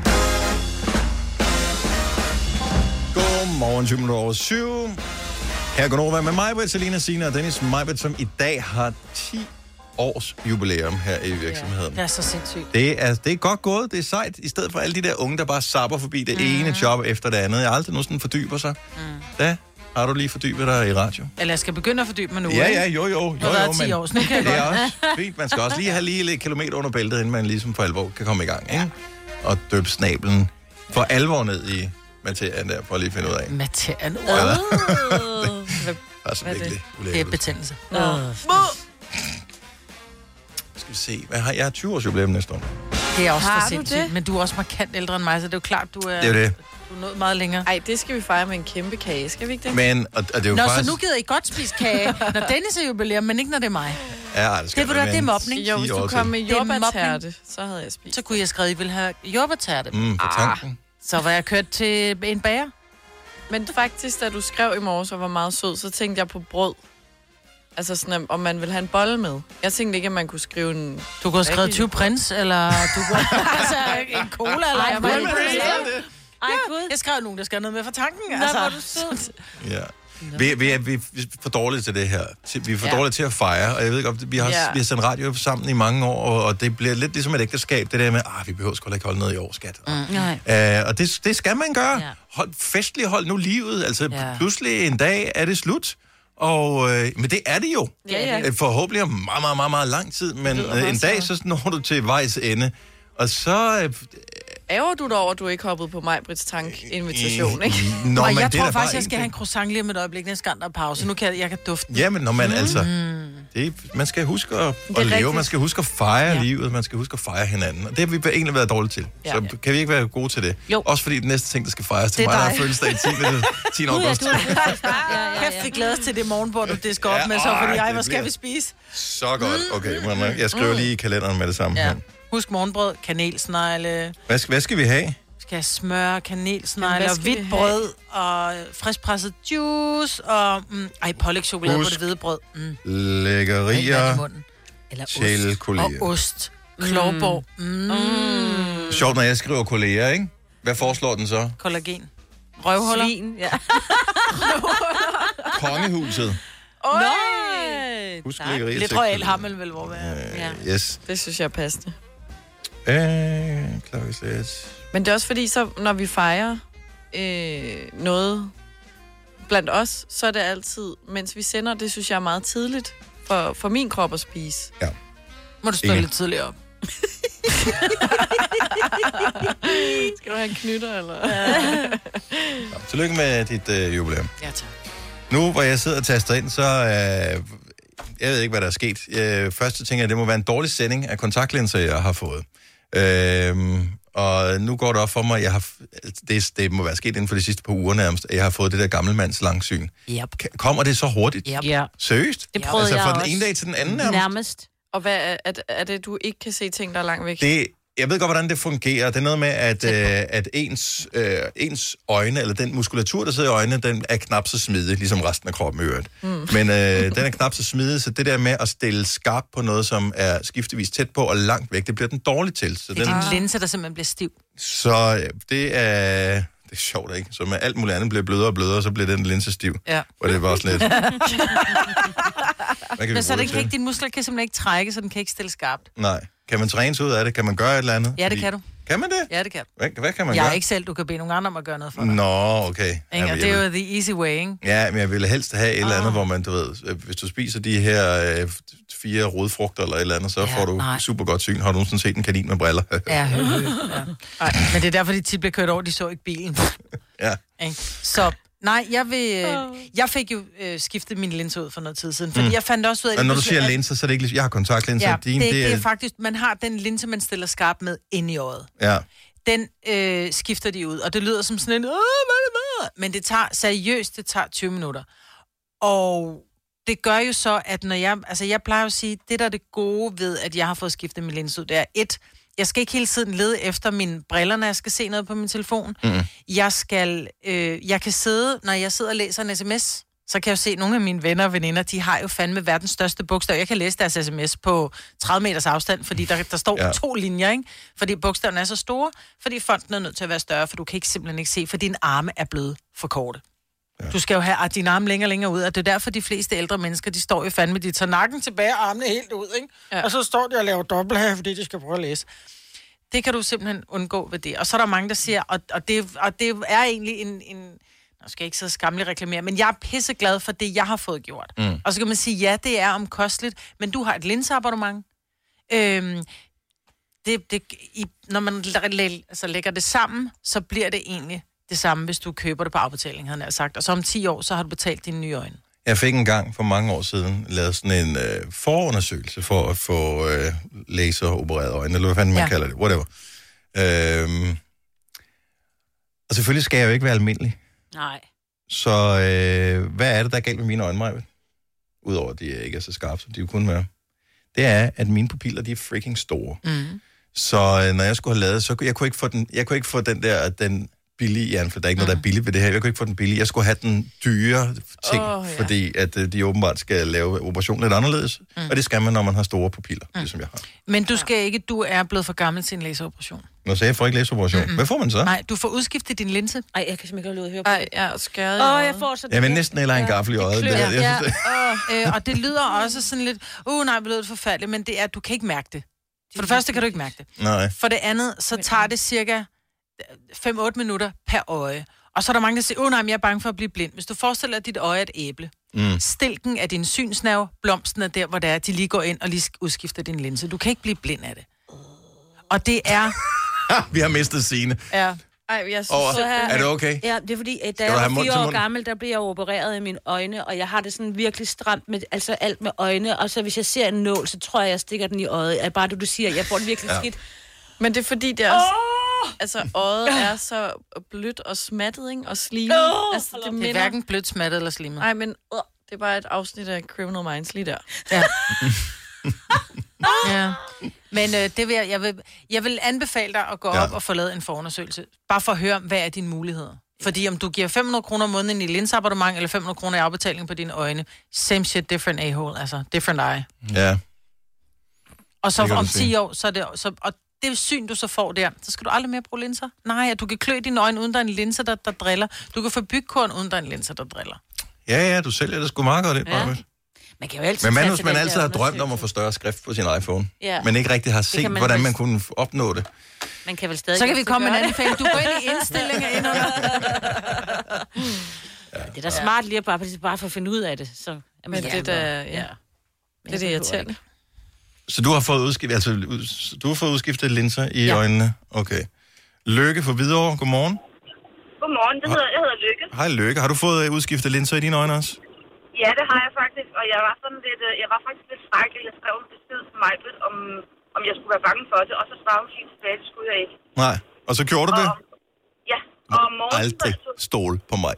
Godmorgen, tyve minutter over syv. Her går over med mig, Britt, Selina, Signe og Dennis. Majbert, som i dag har ti års jubilæum her i virksomheden. Det er så sindssygt. Det er, det er godt gået, det er sejt, i stedet for alle de der unge, der bare sapper forbi det mm. ene job efter det andet. Jeg har aldrig nogensinde fordyber sig. Mm. Da har du lige fordybet dig i radio. Eller jeg skal begynde at fordybe mig nu. Ja, ja, jo, jo. jo, jo, jo men år, kan det er også fint. Man skal også lige have lige lidt kilometer under bæltet, inden man ligesom for alvor kan komme i gang. Ikke? Og døbe snablen for alvor ned i materien der, for at lige finde ud af. Materien? Ja. Det er så virkelig det er betændelse. Uh. Skal vi se. Hvad har jeg? tyve års jubilæum næste år. Det er også for sindssygt, men du er også markant ældre end mig, så det er jo klart, du er, det er det. Du er nået meget længere. Ej, det skal vi fejre med en kæmpe kage, skal vi ikke det? Men, og, og det er jo Nå, faktisk... så nu gider I godt spise kage, når Dennis er jubilæum, men ikke når det er mig. Ja, det skal det, det, det er mobning. Jo, hvis du kom med jordbærtærte, så havde jeg spist. Så kunne jeg skrive, at I ville have jordbærtærte. Mm, på tanken. Ah. Så var jeg kørt til en bager. Men faktisk, da du skrev i morges og var meget sød, så tænkte jeg på brød. Altså sådan, om man vil have en bolle med. Jeg tænkte ikke, at man kunne skrive en... Du kunne have skrevet tyve prins, eller du kunne altså en cola, eller... Ej, jeg Ej, Gud. Jeg skrev nogen, der skal noget med fra tanken. Nå, altså. hvor du sød. Ja. Vi, vi, er, vi er for dårlige til det her. Vi er for ja. dårlige til at fejre, og jeg ved godt, vi har, ja. vi har sendt radio sammen i mange år, og, og det bliver lidt ligesom et ægteskab, det der med, ah, vi behøver sgu da ikke holde noget i år, skat. Mm. Uh, og det, det skal man gøre. Ja. Hold, festlig, hold nu livet. Altså, ja. pludselig en dag er det slut. Og, øh, men det er det jo. Ja, ja. Forhåbentlig om meget, meget, meget, meget lang tid, men øh, en dag, så når du til vejs ende. Og så... Øh, Ærger du dig over, at du ikke hoppede på mig, Brits tank-invitation, ikke? Nå, og men jeg det tror faktisk, jeg skal have en croissant lige om et øjeblik, næste gang der er pause. Nu kan jeg, jeg kan dufte den. Jamen, når man mm. altså... Det, man skal huske at, at leve, man skal huske at fejre ja. livet, man skal huske at fejre hinanden. Og det har vi egentlig været dårlige til. Ja. Så ja. kan vi ikke være gode til det? Jo. Også fordi den næste ting, der skal fejres til mig, der er fødselsdag i tiende august. Kæft, vi glæder os til det morgenbord, du disker op med, så fordi, ej, hvad skal vi spise? Så godt. Okay, jeg skriver lige i kalenderen med det samme her. Husk morgenbrød, kanelsnegle. Hvad skal, hvad skal vi have? Vi skal have smør, kanelsnegle og hvidt brød og friskpresset juice og mm, ej, pålægtschokolade på det hvide brød. Mm. Lækkerier eller til kolleger. Og ost. Klovborg. Mm. Mm. Sjovt, når jeg skriver kolleger, ikke? Hvad foreslår den så? Kollagen. Røvhuller. Svin, ja. Kongehuset. Nej. Husk lækkerier. Lidt royal hammel vel, hvor vi er. Ja. Yes. Det synes jeg er passende. Øh, klokkeslæt. Men det er også fordi, så når vi fejrer øh, noget blandt os, så er det altid, mens vi sender, det synes jeg er meget tidligt for, for min krop at spise. Ja. Må du stå Ingen. lidt tidligere op? Skal du have en knytter, eller? Ja, tillykke med dit øh, jubilæum. Ja, tak. Nu, hvor jeg sidder og taster ind, så... Øh, jeg ved ikke, hvad der er sket. Øh, først så tænker jeg, at det må være en dårlig sending af kontaktlinser, jeg har fået. Øhm, og nu går det op for mig, jeg har, det, det må være sket inden for de sidste par uger nærmest, at jeg har fået det der gammelmands langsyn. Yep. Kommer det så hurtigt? Yep. Ja. Seriøst? Det prøvede altså jeg fra også. den ene dag til den anden nærmest? Nærmest. Og hvad er, er, er det, du ikke kan se ting, der er langt væk? Det, jeg ved godt, hvordan det fungerer. Det er noget med, at, øh, at ens, øh, ens øjne, eller den muskulatur, der sidder i øjnene, den er knap så smidig, ligesom resten af kroppen i øvrigt. Mm. Men øh, den er knap så smidig, så det der med at stille skarpt på noget, som er skiftevis tæt på og langt væk, det bliver den dårligt til. Så det er den, din linse, der simpelthen bliver stiv. Så øh, det er... Det er sjovt, ikke? Så med alt muligt andet bliver blødere og blødere, så bliver den linse stiv. Ja. Og det var også lidt... Men så den kan ikke, din muskler kan simpelthen ikke trække, så den kan ikke stille skarpt. Nej. Kan man træne sig ud af det? Kan man gøre et eller andet? Ja, det kan du. Kan man det? Ja, det kan du. Hvad, hvad kan man jeg gøre? Jeg er ikke selv, du kan bede nogen andre om at gøre noget for dig. Nå, okay. Jamen, det er jo the easy way, ikke? Ja, men jeg ville helst have et eller andet, hvor man, du ved, hvis du spiser de her øh, fire rodfrugter eller et eller andet, så ja, får du nej. super godt syn. Har du nogensinde set en kanin med briller? Ja, høj, høj, ja. Ej, men det er derfor, de tit bliver kørt over, de så ikke bilen. Ja. Så... Nej, jeg vil, øh, jeg fik jo øh, skiftet min linse ud for noget tid siden, fordi mm. jeg fandt også ud af... Men når du siger linser, så er det ikke ligesom... Jeg har kontaktlinser. Ja, din, det, det, er... det er faktisk... Man har den linse, man stiller skarp med inde i øjet. Ja. Den øh, skifter de ud, og det lyder som sådan en... Åh, hvad er det? Men det tager seriøst, det tager tyve minutter. Og det gør jo så, at når jeg... Altså, jeg plejer at sige, det der er det gode ved, at jeg har fået skiftet min linse ud, det er et... Jeg skal ikke hele tiden lede efter mine briller, når jeg skal se noget på min telefon. Mm. Jeg skal, øh, jeg kan sidde, når jeg sidder og læser en sms, så kan jeg jo se, at nogle af mine venner og veninder, de har jo fandme verdens største bogstav. Jeg kan læse deres sms på tredive meters afstand, fordi der, der står ja. to linjer, ikke? Fordi bogstaverne er så store, fordi fonten er nødt til at være større, for du kan ikke simpelthen ikke se, for dine arme er blevet for korte. Ja. Du skal jo have din arm længere og længere ud, og det er derfor, de fleste ældre mennesker, de står jo fandme, de tager nakken tilbage og armene helt ud, ikke? Ja. Og så står de og laver dobbelthage, fordi de skal prøve at læse. Det kan du simpelthen undgå ved det. Og så er der mange, der siger, og, og, det, og det er egentlig en... en nu skal jeg ikke så skamligt reklamere, men jeg er pisseglad for det, jeg har fået gjort. Mm. Og så kan man sige, ja, det er omkosteligt, men du har et linseabonnement. Øhm, det, det, i, når man altså, lægger det sammen, så bliver det egentlig det samme, hvis du køber det på afbetaling, havde jeg sagt. Og så om ti år, så har du betalt dine nye øjne. Jeg fik en gang for mange år siden lavet sådan en øh, forundersøgelse for at få øh, laseropereret øjne, eller hvad fanden man ja. kalder det, whatever. Øhm, og selvfølgelig skal jeg jo ikke være almindelig. Nej. Så øh, hvad er det, der er galt med mine øjne, Maja? Udover at de ikke er så skarpe, som de jo kunne være. Det er, at mine pupiller, de er freaking store. Mm. Så øh, når jeg skulle have lavet, så jeg kunne ikke få den, jeg kunne ikke få den der, den billige, ja, for der er ikke mm. noget, der er billigt ved det her. Jeg kunne ikke få den billige. Jeg skulle have den dyre ting, oh, ja. fordi at øh, de åbenbart skal lave operationen lidt anderledes. Mm. Og det skal man, når man har store pupiller, mm. ligesom jeg har. Men du skal ikke, du er blevet for gammel til en laseroperation. Nå, så jeg får ikke laseroperation. Mm-hmm. Hvad får man så? Nej, du får udskiftet din linse. Ej, jeg kan simpelthen ikke lade høre på. Ej, jeg er skæret. Åh, oh, jeg får så det. Ja, men næsten eller en gaffel i øjet. Det, det, jeg ja. synes, det. Oh, øh, og det lyder også sådan lidt, uh, nej, det lyder forfærdeligt, men det er, du kan ikke mærke det. For det første kan du ikke mærke det. Nej. For det andet, så tager det cirka fem otte minutter per øje. Og så er der mange, der siger, åh oh, nej, men jeg er bange for at blive blind. Hvis du forestiller dig, at dit øje er et æble. Mm. Stilken er din synsnerve, blomsten er der, hvor det er, de lige går ind og lige udskifter din linse. Du kan ikke blive blind af det. Og det er... Vi har mistet Signe. Ja. Ej, jeg synes, oh, så her... Er det okay? Ja, det er fordi, da jeg var fire år gammel, der blev jeg opereret i mine øjne, og jeg har det sådan virkelig stramt med altså alt med øjne, og så hvis jeg ser en nål, så tror jeg, jeg stikker den i øjet. Er bare det, du siger, jeg får det virkelig ja. skidt. Men det er fordi, det er også... Oh! Altså, øjet er så blødt og smattet, ikke? Og slimet. Oh! Altså, det, det er hverken blødt, smattet eller slimet. Nej, men uh, det er bare et afsnit af Criminal Minds lige der. Ja. Ja. Men øh, det vil jeg, jeg, vil, jeg vil anbefale dig at gå ja. op og få lavet en forundersøgelse. Bare for at høre, hvad er dine muligheder. Fordi om du giver fem hundrede kroner om måneden i linseabonnement, eller fem hundrede kroner i afbetaling på dine øjne, same shit, different a-hole, altså different eye. Ja. Og så om ti år, så er det... Så, og det syn, du så får der, så skal du aldrig mere bruge linser. Nej, at du kan klø dine øjne, uden der er en linse, der, der driller. Du kan få bygkorn, uden der er en linse, der driller. Ja, ja, du sælger det sgu meget godt, det ja. Man kan jo altid men man, hvis man altid har drømt om at få større skrift på sin iPhone, ja. men ikke rigtig har set, man hvordan man vist... kunne opnå det. Man kan vel stadig så kan vi komme med en anden fælde. Du går ind i indstillinger ind under. Ja. Det er da smart lige bare, bare for at finde ud af det. Så, men ja, det er ja. ja. Det er det irriterende. Så du har fået udskiftet, altså, du har fået udskiftet linser i ja. øjnene? Okay. Lykke for Hvidovre, godmorgen. Godmorgen, det hedder, jeg hedder Lykke. Hej Lykke, har du fået udskiftet linser i dine øjne også? Ja, det har jeg faktisk, og jeg var sådan lidt, jeg var faktisk lidt skrækkelig. Jeg skrev en besked til mig, om, om jeg skulle være bange for det, og så svarede hun helt tilbage, det skulle jeg ikke. Nej, og så gjorde du det? Og, ja, og om morgenen... Aldrig stole på mig.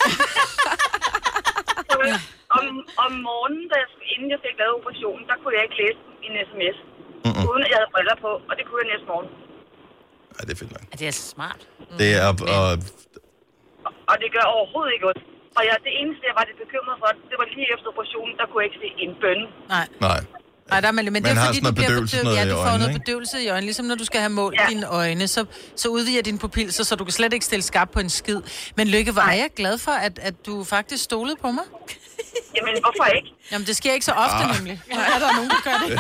om, om morgenen, da jeg, inden jeg fik lavet operationen, der kunne jeg ikke læse en sms, mm-mm. uden at jeg havde briller på, og det kunne jeg næste morgen. Ja, det er fedt nok. Ja, det er så smart. Mm. Det er... Og, og, og det gør overhovedet ikke ondt. Og jeg, det eneste, jeg var lidt bekymret for, det var lige efter operationen, der kunne jeg ikke se en bønne. Nej. Nej. Nej, der er, men, men det er fordi, du bliver bedøvet. Ja, du får noget bedøvelse i øjnene. Ligesom når du skal have målt ja. dine øjne, så, så udvider din pupil, så, så du kan slet ikke stille skarp på en skid. Men Lykke, var jeg glad for, at, at du faktisk stolede på mig? Jamen, hvorfor ikke? Jamen, det sker ikke så ofte, ah. nemlig. Ja, er der nogen, der gør det?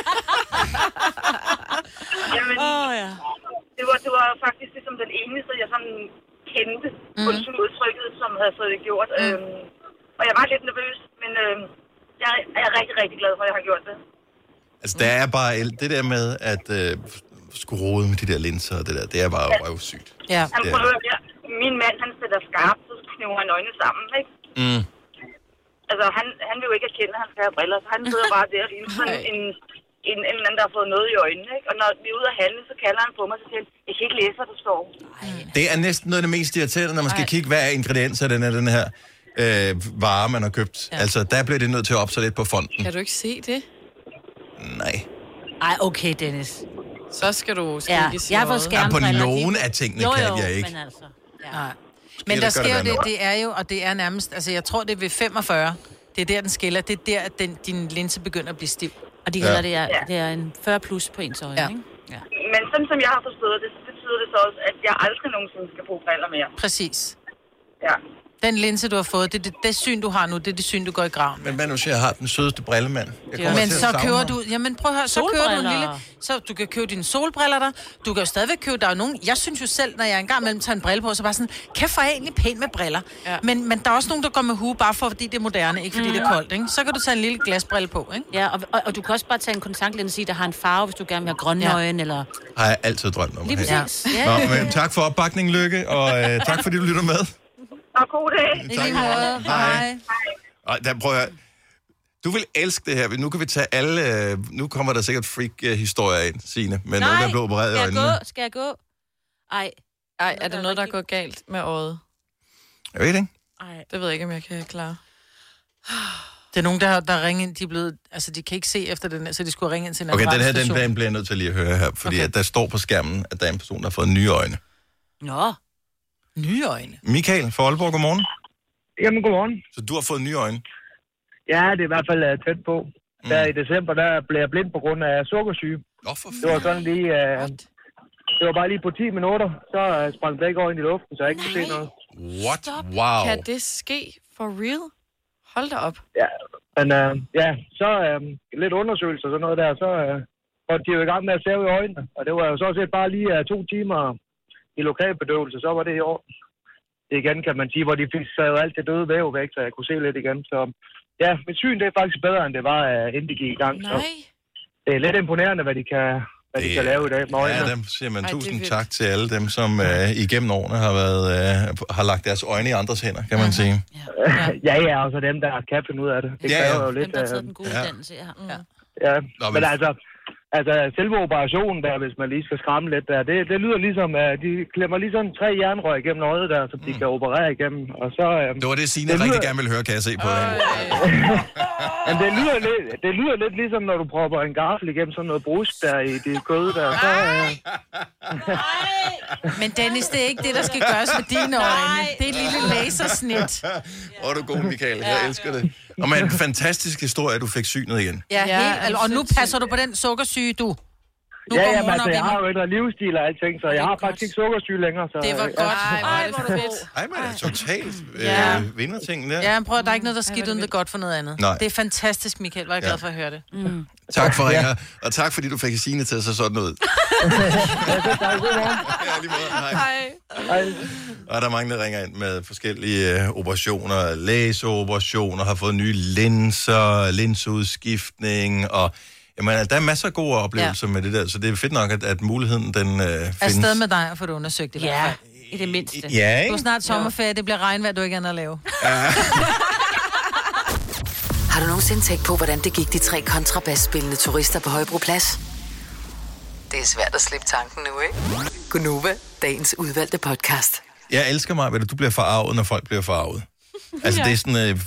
Jamen, oh, ja. det, var, det var faktisk ligesom den eneste, jeg sådan kendte, mm. undskyld udtrykket, som havde fået det gjort. Mm. Øhm, og jeg var lidt nervøs, men øhm, jeg er rigtig, rigtig glad for, at jeg har gjort det. Altså, der er bare det der med at øh, skulle rode med de der linser og det der, det er bare ja. sygt. Ja. Han prøver, ja. Min mand, han sætter skarpt, så kniver han øjnene sammen, ikke? Mm. Altså, han, han vil jo ikke erkende, at han skal have briller, så han sidder bare der og ligner sådan en, en, en eller anden, der har fået noget i øjnene, ikke? Og når vi er ude at handle, så kalder han på mig, så siger han, jeg kan ikke læse, hvad der står. Det er næsten noget af det mest irriterende, når man skal Ej. kigge, hvad er ingredienser den, den her øh, vare, man har købt. Ja. Altså, der bliver det nødt til at op så lidt på fonden. Kan du ikke se det? Nej. Ej, okay, Dennis. Så skal du skal ja, jeg har fået skærmbriller. Ja, på nogen af tingene jo, jo, kan jeg ikke. Men altså, ja. Men der sker jo det, det er jo, og det er nærmest, altså jeg tror, det er ved femogfyrre. Det er der, den skiller. Det er der, at den, din linse begynder at blive stiv. Og de kalder ja. det, er, det er en fyrre plus på ens øjne, ja. ikke? Ja. Men sådan som jeg har forstået det, så betyder det så også, at jeg aldrig nogensinde skal bruge briller mere. Præcis. Ja. Den linse, du har fået, det, det, det syn, du har nu, det er det syn, du går i graven. Men hvad nu siger, jeg har den sødeste brillemand. Jeg Ja. Men så kører du... Jamen prøv at høre, så kører du en lille... Så du kan købe dine solbriller der. Du kan jo stadigvæk købe... Der er jo nogen... Jeg synes jo selv, når jeg engang mellem tager en brille på, så bare sådan... Kæft, hvor er jeg egentlig pæn med briller. Ja. Men, men der er også nogen, der går med hue, bare for, fordi det er moderne, ikke fordi mm. det er koldt, ikke? Så kan du tage en lille glasbrille på, ikke? Ja, og, og, og du kan også bare tage en kontaktlinse, der har en farve, hvis du gerne vil have grønne ja. øjne, eller... Har jeg altid drømt om. Lige præcis. Ja. Nå, men tak for opbakningen, Lykke, og øh, tak fordi du lytter med. Og god dag. Tak. Hej. Hej. Og der prøver jeg... Du vil elske det her. Nu kan vi tage alle... Øh, nu kommer der sikkert freak-historier ind, Signe, med Nej, nogen, der blev opereret i skal øjnene. jeg gå? Skal jeg gå? Ej. Ej, er der noget, der er gået galt med øjet? Jeg ved ikke. Ej. Det ved jeg ikke, om jeg kan klare. Det er nogen, der, der ringer ind, de er blevet... Altså, de kan ikke se efter den, så de skulle ringe ind til en Okay, den her, radiostation. den bliver jeg nødt til lige at høre her, fordi okay. at der står på skærmen, at der er en person, der har fået nye øjne. Nå. Nye øjne? Michael fra Aalborg, godmorgen. Jamen, godmorgen. Så du har fået nye øjne? Ja, det er i hvert fald uh, tæt på. Mm. Der i december, der blev jeg blind på grund af sukkersyge. Oh, for det var sådan lige... Uh, det var bare lige på ti minutter, så uh, sprang begge øjne i luften, så jeg ikke kunne se noget. What? Wow. Kan det ske for real? Hold da op. Ja, men uh, ja, så uh, lidt undersøgelse og sådan noget der, så uh, var de jo i gang med at sæve i øjnene. Og det var jo så set bare lige uh, to timer i lokalbedøvelse, så var det i orden. Det igen, kan man sige, hvor de fik savet alt det døde væv væk, så jeg kunne se lidt igen. Så ja, mit syn det er faktisk bedre, end det var, uh, inden de gik i gang. Så det er lidt imponerende, hvad de kan, hvad de kan lave i dag med øjnene. Ja, dem siger man Ej, tusind tak til alle dem, som uh, igennem årene har, været, uh, har lagt deres øjne i andres hænder, kan man sige. Ja, ja, ja, og så dem, der kan finde ud af det. Det ja, kræver ja. jo lidt... Dem, der har taget uh, den gode ja. uddannelse, ja. ja. Ja, Nå, men... men altså... Altså, selve operationen der, hvis man lige skal skræmme lidt der, det, det lyder ligesom, at de klemmer lige sådan tre jernrør igennem øjet der, som de mm. kan operere igennem, og så... Øhm, det var det, Signe det lyder... rigtig gerne vil høre, kan jeg se på hende. Men det lyder, lidt, det lyder lidt ligesom, når du propper en gaffel igennem sådan noget brusk der i det kød der, så... Øh... Men Dennis, det er ikke det, der skal gøres med dine øjne. Det er et lille lasersnit. Hvor er du god, Michael. Jeg elsker det. Og med en fantastisk historie, at du fik synet igen. Ja, helt, og nu passer du på den sukkersyge, du. Nu ja, går jamen, altså, op jeg i har jo ændret livsstil og alting, så jeg har faktisk ikke sukkersyge længere. Så, Det var ja. godt. Ej, hvor er det fedt. Ej, men det er totalt Ja. øh, vindertingen der. Ja, prøv at der er ikke noget, der skidt uden det godt for noget andet. Nej. Det er fantastisk, Michael. Var jeg glad Ja. for at høre det. Mm. Tak for ringer, og tak fordi du fik Signe til at se sådan ud. Ja, lige måde. Hej. Hej. Og der er mange, der ringer ind med forskellige øh, operationer, laseroperationer, har fået nye linser, linseudskiftning, og jamen, der er masser af gode oplevelser ja. med det der, så det er fedt nok, at, at muligheden den øh, findes. Afsted med dig og få det undersøgt i hvert Ja, fald. i det mindste. Ja, ikke? Du er snart sommerferie, det bliver regnvejr, du ikke andet at lave. Ja. Har du nogensinde tænkt på, hvordan det gik de tre kontrabasspillende turister på Højbroplads? Det er svært at slippe tanken nu, ikke? Gunova, dagens udvalgte podcast. Jeg elsker mig, at du bliver forarvet, når folk bliver forarvet. Altså, Ja. det er sådan øh,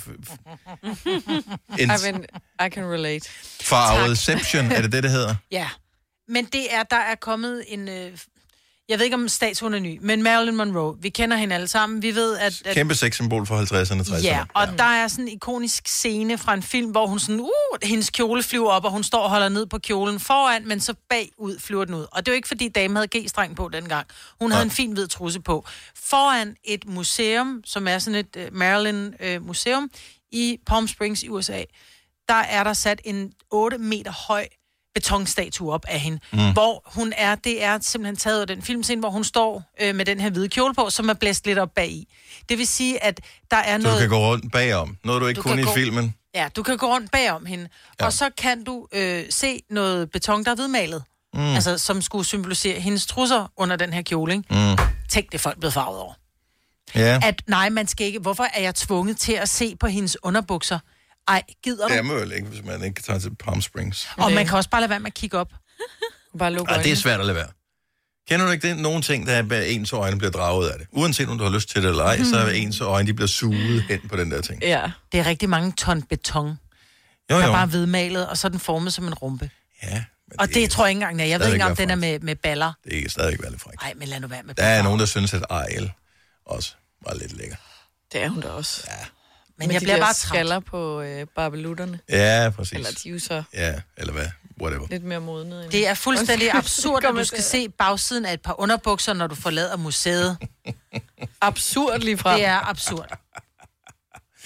en I mean, I can relate. forarvedception, er det det, det hedder? Ja, men det er, der er kommet en... Øh, jeg ved ikke, om statuen er ny, men Marilyn Monroe, vi kender hende alle sammen. Vi ved, at... at Kæmpe sexsymbol for halvtredserne og tresserne. Ja, og ja. der er sådan en ikonisk scene fra en film, hvor hun sådan, uh, hendes kjole flyver op, og hun står og holder ned på kjolen foran, men så bagud flyver den ud. Og det er jo ikke, fordi damen havde G-streng på dengang. Hun havde ja. en fin hvid trusse på. Foran et museum, som er sådan et uh, Marilyn-museum uh, i Palm Springs i U S A, der er der sat en otte meter høj betonstatue op af hende, mm. hvor hun er, det er simpelthen taget af den filmscene, hvor hun står øh, med den her hvide kjole på, som er blæst lidt op bag i. Det vil sige, at der er Så noget... du kan gå rundt bagom. Noget, du ikke Du kunne kan i gå- filmen. Ja, du kan gå rundt bagom hende, ja. og så kan du øh, se noget beton, der er hvidmalet. Mm. Altså, som skulle symbolisere hendes trusser under den her kjole, ikke? Mm. Tænk, det er folk blevet farvet over. Ja, At nej, man skal ikke... Hvorfor er jeg tvunget til at se på hendes underbukser? Ej, gider du? det er man vel ikke, hvis man ikke tager til Palm Springs. Og man kan også bare lade være med at kigge op. Bare lukke Ej, det er svært at lade være. Kender du ikke det? Nogle ting, der er ens øjne bliver draget af det. Uanset om du har lyst til det eller ej, mm. så er ens øjne, de bliver suget hen på den der ting. Ja. Det er rigtig mange ton beton, Jo, der er jo. bare hvidmalet, og så er den formet som en rumpe. Ja, Og det, det tror jeg ikke engang, jeg, jeg ved stadig ikke engang, om være den er med, med baller. det er stadig være lidt frækt. Nej, men lad nu være med Der er nogen, der synes, at Ariel også var lidt lækker. Det er hun da også. Ja. Men Med jeg de bliver der bare træt. skaller på øh, barbelutterne. Ja, præcis. Eller de er jo så Ja, eller hvad? Whatever. lidt mere modne. End... Det er fuldstændig absurd, at Kommer du skal til- se bagsiden af et par underbukser, når du forlader museet. Absurd lige fra. Det er absurd.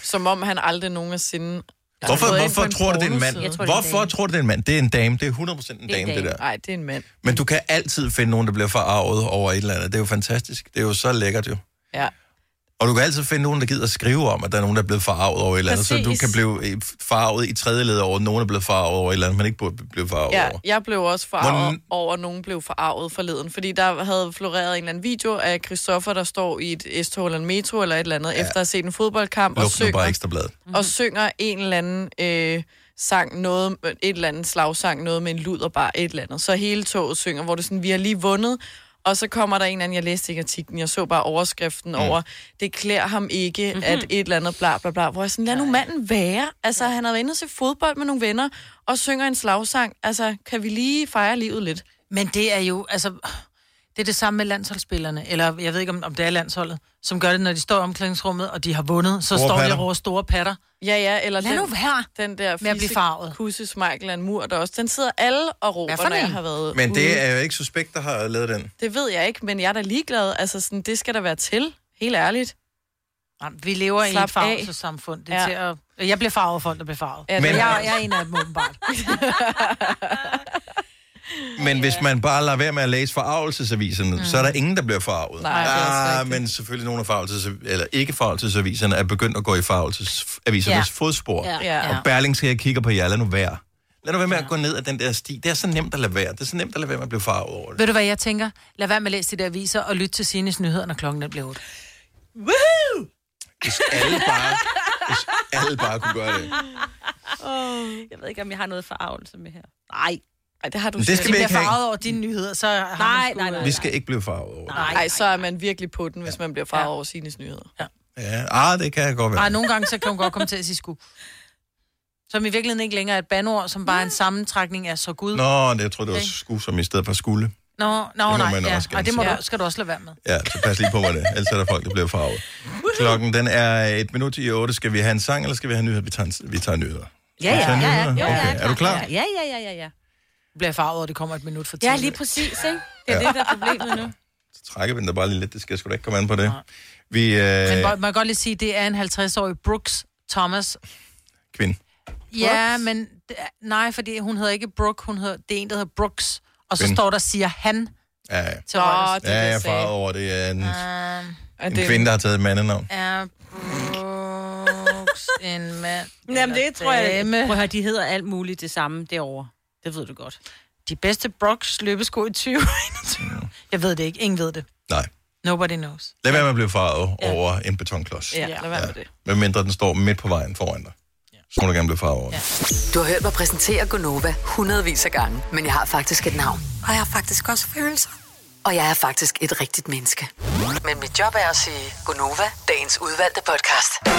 Som om han aldrig nogensinde... Hvorfor, hvorfor tror du, det er en mand? Tror, Hvorfor tror du, det er en mand? Det er en dame. Det er hundrede procent en dame, det der. Nej, det er en mand. Men du kan altid finde nogen, der bliver forarvet over et eller andet. Det er jo fantastisk. Det er jo så lækkert jo. Ja. Og du kan altid finde nogen, der gider at skrive om, at der er nogen, der er blevet forarvet over et eller andet. Præcis. Så du kan blive forarvet i tredje led over, at nogen er blevet forarvet over et eller andet, man ikke burde blive forarvet Ja, over. jeg blev også forarvet Hvordan... over, at nogen blev forarvet forleden. Fordi der havde floreret en eller anden video af Christoffer, der står i et S-tog eller en metro eller et eller andet, ja. efter at have set en fodboldkamp. Luk og synger, bare Ekstrabladet. mm-hmm. og synger en eller anden øh, sang, noget, et eller andet slagsang, noget med en luder, bare et eller andet. Så hele toget synger, hvor det sådan, vi har lige vundet. Og så kommer der en eller anden, jeg læste ikke artiklen, jeg så bare overskriften mm. over, det klæder ham ikke, mm-hmm. at et eller andet bla bla bla, hvor jeg sådan, lad nu manden være. Altså, han har været inde og se fodbold med nogle venner, og synger en slagsang. Altså, kan vi lige fejre livet lidt? Men det er jo, altså, det er det samme med landsholdsspillerne, eller jeg ved ikke, om, om det er landsholdet, som gør det, når de står i omklædningsrummet, og de har vundet, så store står patter. De over store patter. Ja, ja, eller lad den, nu være den der med at blive farvet. Kusses Michael and Mur, der også, den sidder alle og råber, når jeg har været Men ude. det er jo ikke suspekt, der har lavet den. Det ved jeg ikke, men jeg er da ligeglad. Altså, sådan, det skal der være til. Helt ærligt. Jamen, vi lever Slap i et farvelsesamfund. Det er ja. til at... Jeg bliver farvet, folk der bliver farvet. Ja, men... jeg, jeg er en af dem, åbenbart. Men hvis man bare lader være med at læse forarvelsesaviserne, mm. så er der ingen, der bliver forarvet. Nej, ah, men selvfølgelig nogle af forarvelses- eller ikke forarvelsesaviserne er begyndt at gå i forarvelsesavisernes ja. fodspor. Ja. Ja. Og Berlingske kigger på jer, lad nu være. Lad nu være med at gå ned ad den der sti. Det er så nemt at lade være. Det er så nemt at lade være med at blive farvet over det. Ved du, hvad jeg tænker? Lad være med at læse de der aviser og lytte til Signes nyheder, når klokken bliver otte. Woohoo! Hvis alle bare, hvis alle bare kunne gøre det. Oh, jeg ved ikke, om jeg har noget forarvelse med her. Nej. Ej, det har du det skal vi ikke bliver farvet over dine nyheder, så har nej, sgu... nej, nej, nej. Vi skal ikke blive farvet over det. Nej, nej, så er man virkelig på den, hvis man bliver farvet ja. over Signes nyheder. Ja. Ja, ah, det kan jeg godt være. Nej, nogle gange så kan hun godt komme til at sige sku. Som i virkeligheden ikke længere er et bandord, som bare er en sammentrækning af så Gud. Nå, det, jeg tror, det var sku, som i stedet for skulle. Nå, nå nej, ja. Ej, det må du, skal du også lade være med. Ja, så pas lige på med det. Ellers er der folk, der bliver farvet. Klokken, den er et minut i otte. Skal vi have en sang, eller skal vi have nyheder? Vi tager, vi tager nyheder. Ja, ja, ja. ja, ja. Okay. Er du klar? Ja, ja, ja, ja, ja. Du bliver farvet, og det kommer et minut for tidligt. Ja, lige præcis, ikke? Det er ja. det, der er problemet nu. Så trækker vi den da bare lige lidt. Det skal sgu da ikke komme an på det. Vi, øh... Men må, må jeg godt lige sige, det er en halvtreds-årig Brooks Thomas. Kvinde. Ja, men nej, fordi hun hedder ikke Brooke, hun hedder, det er en, der hedder Brooks. Og så Kvinde. Står der, siger han. Ja, ja. Til oh, ja, jeg er farvet over, det er en, uh, en det... kvinde, der har taget et mandenavn. Er Brooks en mand? Jamen det tror jeg, prøv at høre, de hedder alt muligt det samme derovre. Det ved du godt. De bedste Brooks løbesko i tyve enogtyve. Mm. Jeg ved det ikke. Ingen ved det. Nej. Nobody knows. Lad være med at blive farvet ja. over en betonklods. Ja, lad være ja. med det. Med mindre den står midt på vejen foran dig. Ja. Så må du gerne blive farvet over. Ja. Du har hørt mig præsentere Gonova hundredvis af gange, men jeg har faktisk et navn. Og jeg har faktisk også følelser. Og jeg er faktisk et rigtigt menneske. Men mit job er at sige Gonova, dagens udvalgte podcast.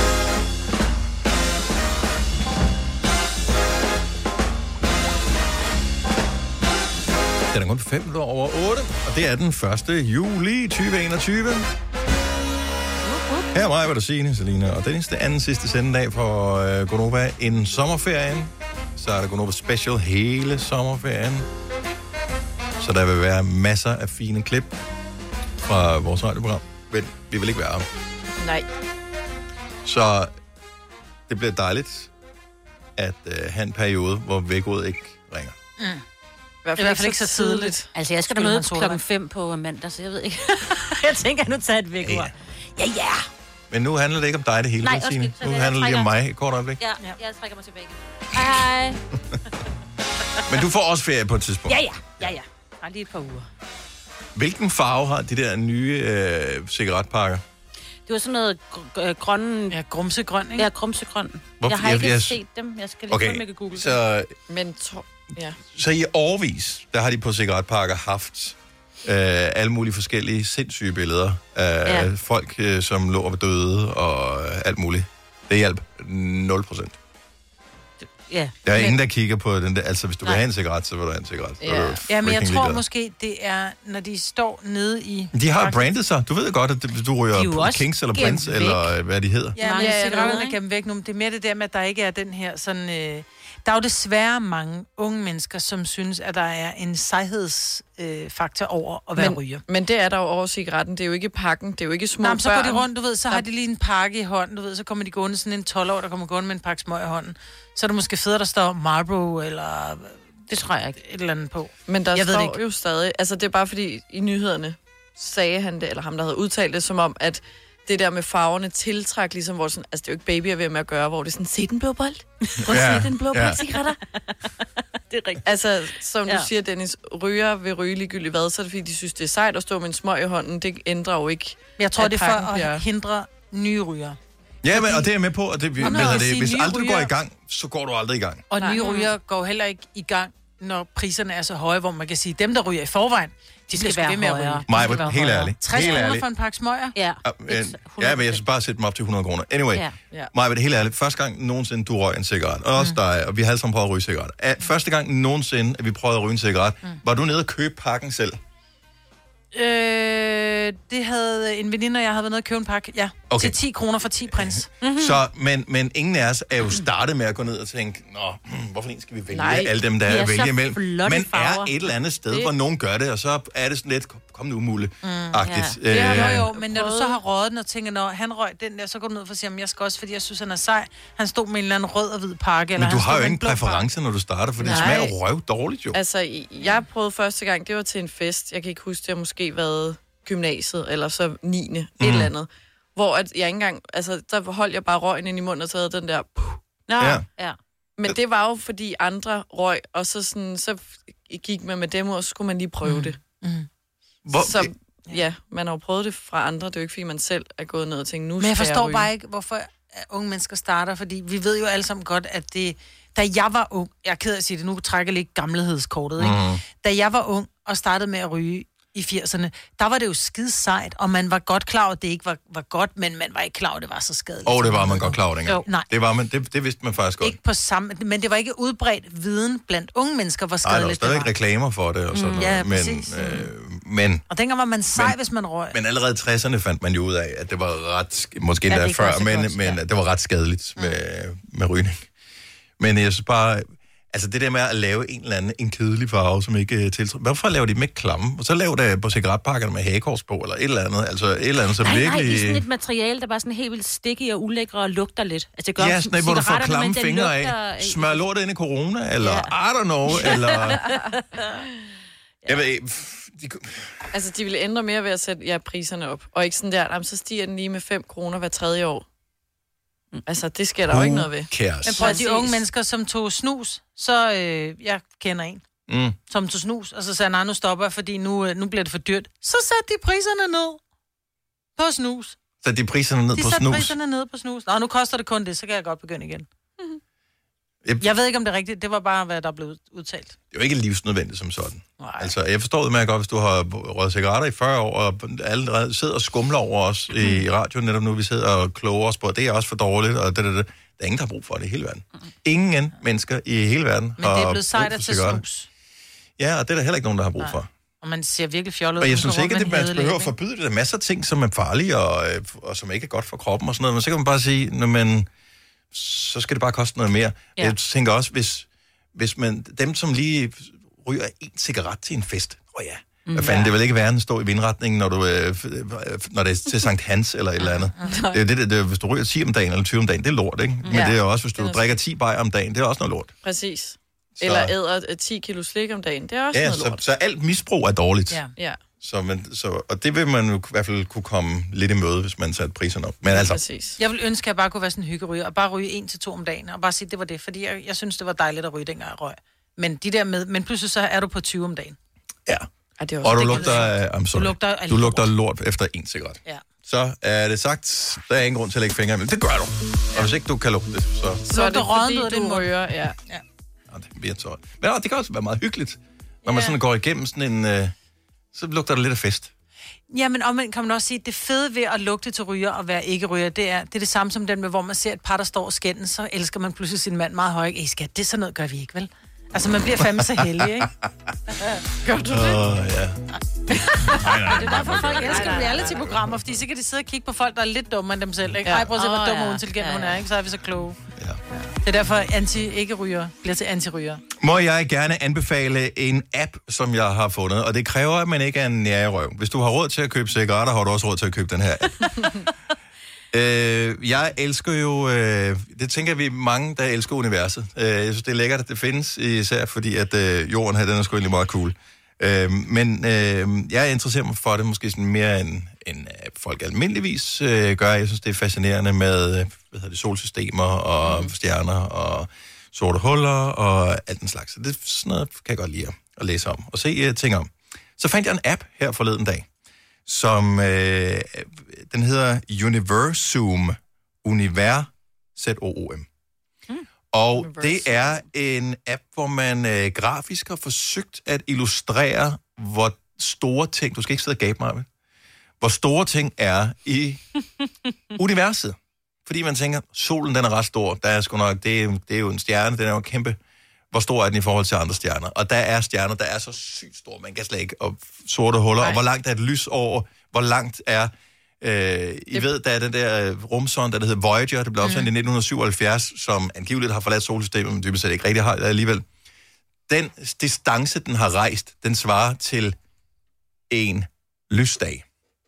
Den er kun fem minutter over otte, og det er den første juli tyve enogtyve. Her er mig, hvad der siger, Selina, og det er den anden sidste sendedag for uh, Gonova inden sommerferien. Så er der Gonova Special hele sommerferien. Så der vil være masser af fine klip fra vores radioprogram. Men vi vil ikke være her. Nej. Så det bliver dejligt at uh, have en periode, hvor vækkeordet ikke ringer. Mm. I hvert fald, I hvert fald ikke så tidligt. Altså, jeg skal da møde klokken fem på mandag, så jeg ved ikke. Jeg tænker, at nu tager et vækord. Ja, ja. Men nu handler det ikke om dig det hele, Nej, Signe. Nu handler det om mig et kort øjeblik. Ja, jeg trækker mig tilbage. Hej, hej. Men du får også ferie på et tidspunkt. Ja, ja. Ja, ja. Bare lige et par uger. Hvilken farve har de der nye øh, cigaretpakker? Det var sådan noget gr- grønne... Ja, grumsegrøn, ikke? Ja, grumsegrøn. Hvorfor? Jeg har ikke jeg, jeg... set dem. Jeg skal lige okay. prøve, om Google. Så... Men to... ja. Så i årvis, der har de på cigaretpakker haft øh, alle mulige forskellige sindssyge billeder af ja. folk, øh, som lå og var døde og øh, alt muligt. Det hjalp nul procent. Ja. Der er men... ingen, der kigger på den der. Altså, hvis du Nej. vil have en cigaret, så vil du have en cigaret. Ja, ja men jeg tror ligeglad. Måske, det er, når de står nede i... De har brandet sig. Du ved godt, at du ryger Kings eller Prince, væk. eller hvad de hedder. Ja, men jeg er gennem væk nu. Det er mere det der med, at der ikke er den her sådan... Øh, der er jo desværre mange unge mennesker, som synes, at der er en sejheds... øh, faktor over at være men, ryger. Men det er der jo over cigaretten. Det er jo ikke pakken. Det er jo ikke små Nå, børn. så går de rundt, du ved, så har de lige en pakke i hånden, du ved, så kommer de gående sådan en tolv-år, der kommer gående med en pakke smøg i hånden. Så er det måske federe, der står Marlboro, eller... Det tror jeg ikke. Et eller andet på. Men der jeg står ved det ikke. jo stadig... Altså, det er bare fordi, i nyhederne sagde han det, eller ham, der havde udtalt det, som om, at det der med farverne tiltræk, ligesom hvor sådan... Altså, det er jo ikke babyer ved med at gøre, hvor det er sådan, se den blå bold. Prøv at Ja, se den blå ja. bold, cigaretter. Det er rigtigt. Altså, som Ja. du siger, Dennis, ryger vil ryge ligegyldigt hvad, så er det fordi, de synes, det er sejt at stå med en smøg i hånden. Det ændrer jo ikke... Men jeg tror, at det er for pakken at bliver- hindre nye ryger. Ja, men, og det er jeg med på, og det, Og når ved jeg det, siger hvis nye aldrig du går ryger- i gang, så går du aldrig i gang. Og Nej. nye ryger går heller ikke i gang, når priserne er så høje, hvor man kan sige, dem, der ryger i forvejen, de skal, skal være ved med at ryge. Maja, helt ærligt. tres Helt kroner ærligt. for en pakke smøger? Ja. Ja, ja, men jeg skal bare sætte dem op til hundrede kroner. Anyway, Ja. ja. Ja. Maja, det helt ærligt. Første gang nogensinde, du røg en cigaret, og også dig, og vi har alle sammen prøvet at ryge cigaret. Er- Første gang nogensinde, at vi prøvede at ryge en cigaret, mm. var du nede og købe pakken selv? Øh, det havde en veninde, og jeg havde været nede og købe en pakke, ja. Okay. Til ti kroner for ti prins. Mm-hmm. Så, men, men ingen af os er jo startet med at gå ned og tænke, nå, hmm, hvorfor en skal vi vælge Nej, alle dem, der de er er at vælge så imellem? flotte Men farver. er et eller andet sted, Det- hvor nogen gør det, og så er det sådan lidt, kom nu, mule Mm, agtigt. ja. Det er Øh, jo, jo, men når du så har røget den og tænker, når han røg den der, så går du ned for at sige, jeg skal også, fordi jeg synes, han er sej. Han stod med en eller anden rød og hvid pakke. Eller Men du han har stod jo med en ingen blå pakke. præference, når du starter, for det Nej. smager jo røv dårligt jo. Altså, i- jeg prøvede første gang, det var til en fest. Jeg kan ikke huske, det har måske været gymnasiet, eller så niende Mhm. et eller andet. Hvor at jeg ikke engang, altså, der holdt jeg bare røgen ind i munden, og så havde den der... Puh. Nå, Ja. ja. Men det var jo, fordi andre røg, og så, sådan, så gik man med dem, og så skulle man lige prøve mm. det. Mm. Hvor, Så ja, man har jo prøvet det fra andre. Det er jo ikke, fordi man selv er gået ned og tænkt, nu Men jeg skal forstår ryge. bare ikke, hvorfor unge mennesker starter, fordi vi ved jo alle sammen godt, at det... Da jeg var ung, jeg er ked af at sige det, nu trækker jeg lidt gammelhedskortet, ikke? Mhm. Da jeg var ung og startede med at ryge i firserne, der var det jo skide sejt, og man var godt klar over, at det ikke var, var godt, men man var ikke klar over, at det var så skadeligt. Og det var man godt klar over dengang. Jo. Nej. Det, var man, det, det vidste man faktisk godt. Ikke på samme, men det var ikke udbredt viden blandt unge mennesker, hvor Nej, der var skadeligt det stadig var. reklamer for det og sådan Mm, noget. ja, men, præcis. øh, men, Og dengang var man sej, Men- hvis man røg. men allerede i tresserne fandt man jo ud af, at det var ret, måske Ja, endda det er før, godt så men, godt, men ja. at det var ret skadeligt med, med rygning. Men jeg synes bare, altså det der med at lave en eller anden en kedelig farve, som ikke uh, tiltræder. Hvorfor laver de dem ikke klamme? Og så laver det på cigaretpakkerne med hagekors på, eller et eller andet. Altså et eller andet, så Nej, virkelig... nej, det er sådan et materiale, der bare sådan helt vildt sticky og ulækre og lugter lidt. Altså, det gør Ja, sådan et, hvor du får cigaretterne, klamme men den fingre lugter- af. Smør lortet ind i corona, eller I don't know, eller... Jeg ved ikke, pff, de, Altså, de ville ændre mere ved at sætte ja, priserne op. Og ikke sådan der, jamen, så stiger den lige med fem kroner hver tredje år. Altså, det sker der jo ikke noget ved. cares? Men prøv at de Præcis. unge mennesker, som tog snus, så øh, jeg kender en, Mm. som tog snus, og så sagde, nej, nu stopper jeg, fordi nu, øh, nu bliver det for dyrt. Så satte de priserne ned på snus. Så de priserne ned De på satte snus. priserne ned på snus. Nå, nu koster det kun det, så kan jeg godt begynde igen. Yep. Jeg ved ikke, om det er rigtigt. Det var bare, hvad der blev udtalt. Det er jo ikke livsnødvendigt som sådan. Nej. Altså, jeg forstår det med godt, hvis du har røget cigaretter i fyrre år, og allerede sidder og skumler over os mm. i radioen netop nu, vi sidder og kloger os på, det er også for dårligt, og det, det, det. Der er ingen, der har brug for det i hele verden. Mm. Ingen mennesker i hele verden Men har det er blevet brug sejt for at tage cigaretter. snus. Ja, og det er der heller ikke nogen, der har brug for. Og man ser virkelig fjollet ud. Og jeg Man synes går ikke, rundt at det, med en man behøver at hædelæbe, forbyde det. Der er masser af ting, som er farlige, og, øh, og som ikke er godt for kroppen og sådan noget. Men så kan man bare sige, når man, så skal det bare koste noget mere. Ja. Ja. Jeg tænker også, hvis, hvis man, dem, som lige ryger en cigaret til en fest, åh oh ja, Mm, hvad fanden, ja. det vil ikke være at stå i vindretningen, når, du, øh, f- øh, når det er til Sankt Hans eller et eller andet. Det er jo det, det, det, hvis du ryger ti om dagen eller tyve om dagen, det er lort, ikke? Men Ja. det er også, hvis du Det er drikker ti bajer om dagen, det er også noget lort. Præcis. Eller æder øh, ti kilo slik om dagen. Det er også Ja, noget så, lort. så alt misbrug er dårligt. Ja. ja. Så, man, så, og det vil man jo i hvert fald kunne komme lidt i møde, hvis man satte priserne op. Men altså, Præcis. Jeg vil ønske, at jeg bare kunne være sådan en hyggeryger, og bare ryge en til to om dagen, og bare sige, det var det, fordi jeg, jeg synes, det var dejligt at ryge, dengang jeg røg. Men de der med, men pludselig så er du på tyve om dagen. ja. Ja, det er Og du det kan lugter, det af- I'm sorry, Du lugter af du lort. lugter lort efter en cigaret. Ja. Så er det sagt, der er ingen grund til at lægge fingre imellem. Det gør du. Og hvis ikke du kan lugte det, så... Så er det Lugter rådden fordi, ud af din du mund. ryger, ja. Ja. Ja, det bliver så. Men ja, det kan også være meget hyggeligt, når man sådan går igennem sådan en... Øh, så lugter det lidt af fest. Ja, men omvendt kan man også sige, at det fede ved at lugte til ryger og være ikke ryger, det er det, er det samme som den med, hvor man ser et par, der står og skændes, så elsker man pludselig sin mand meget højt. Ej, skat, det er sådan noget, gør vi ikke, vel? Altså, man bliver fandme så heldig, ikke? Gør du det? Åh, ja. Det er derfor, folk elsker reality-programmer, fordi så kan de sidde og kigge på folk, der er lidt dummere end dem selv, ikke? Ja. Ej, prøv at se, hvor Åh, dum og ja. intelligent Ja, hun ja. er, ikke? Så er vi så kloge. Ja. Det er derfor, anti-ikke-ryger bliver til anti-ryger. Må jeg gerne anbefale en app, som jeg har fundet, og det kræver, at man ikke er en nærerøv. Hvis du har råd til at købe cigaretter, har du også råd til at købe den her app. øh, jeg elsker jo, øh, det tænker vi mange, der elsker universet. Øh, jeg synes, det er lækkert, at det findes, især fordi, at øh, jorden her, den er sgu egentlig meget cool. Øh, men øh, jeg interesserer mig for det måske sådan mere end, end øh, folk almindeligvis øh, gør. Jeg synes, det er fascinerende med øh, hvad hedder det, solsystemer og mm. stjerner og sorte huller og alt den slags. Så det sådan noget kan jeg godt lide at, at læse om og se uh, ting om. Så fandt jeg en app her forleden dag, som øh, den hedder Universum. Univers, Z O O M. Mm. Og Universum. Det er en app, hvor man øh, grafisk har forsøgt at illustrere, hvor store ting, du skal ikke sidde og gabe mig, hvor store ting er i universet. Fordi man tænker, solen den er ret stor, der er sgu nok, det er, det er jo en stjerne, den er jo kæmpe. Hvor stor er den i forhold til andre stjerner? Og der er stjerner, der er så sygt store, man kan slet ikke, og sorte huller, Nej. Og hvor langt er et lys over, hvor langt er, øh, I det... ved, der er den der rumsonde, der hedder Voyager, det blev opsendt mm. i nitten syvoghalvfjerds, som angiveligt har forladt solsystemet, men dybest set ikke rigtig har alligevel. Den distance, den har rejst, den svarer til en lysdag.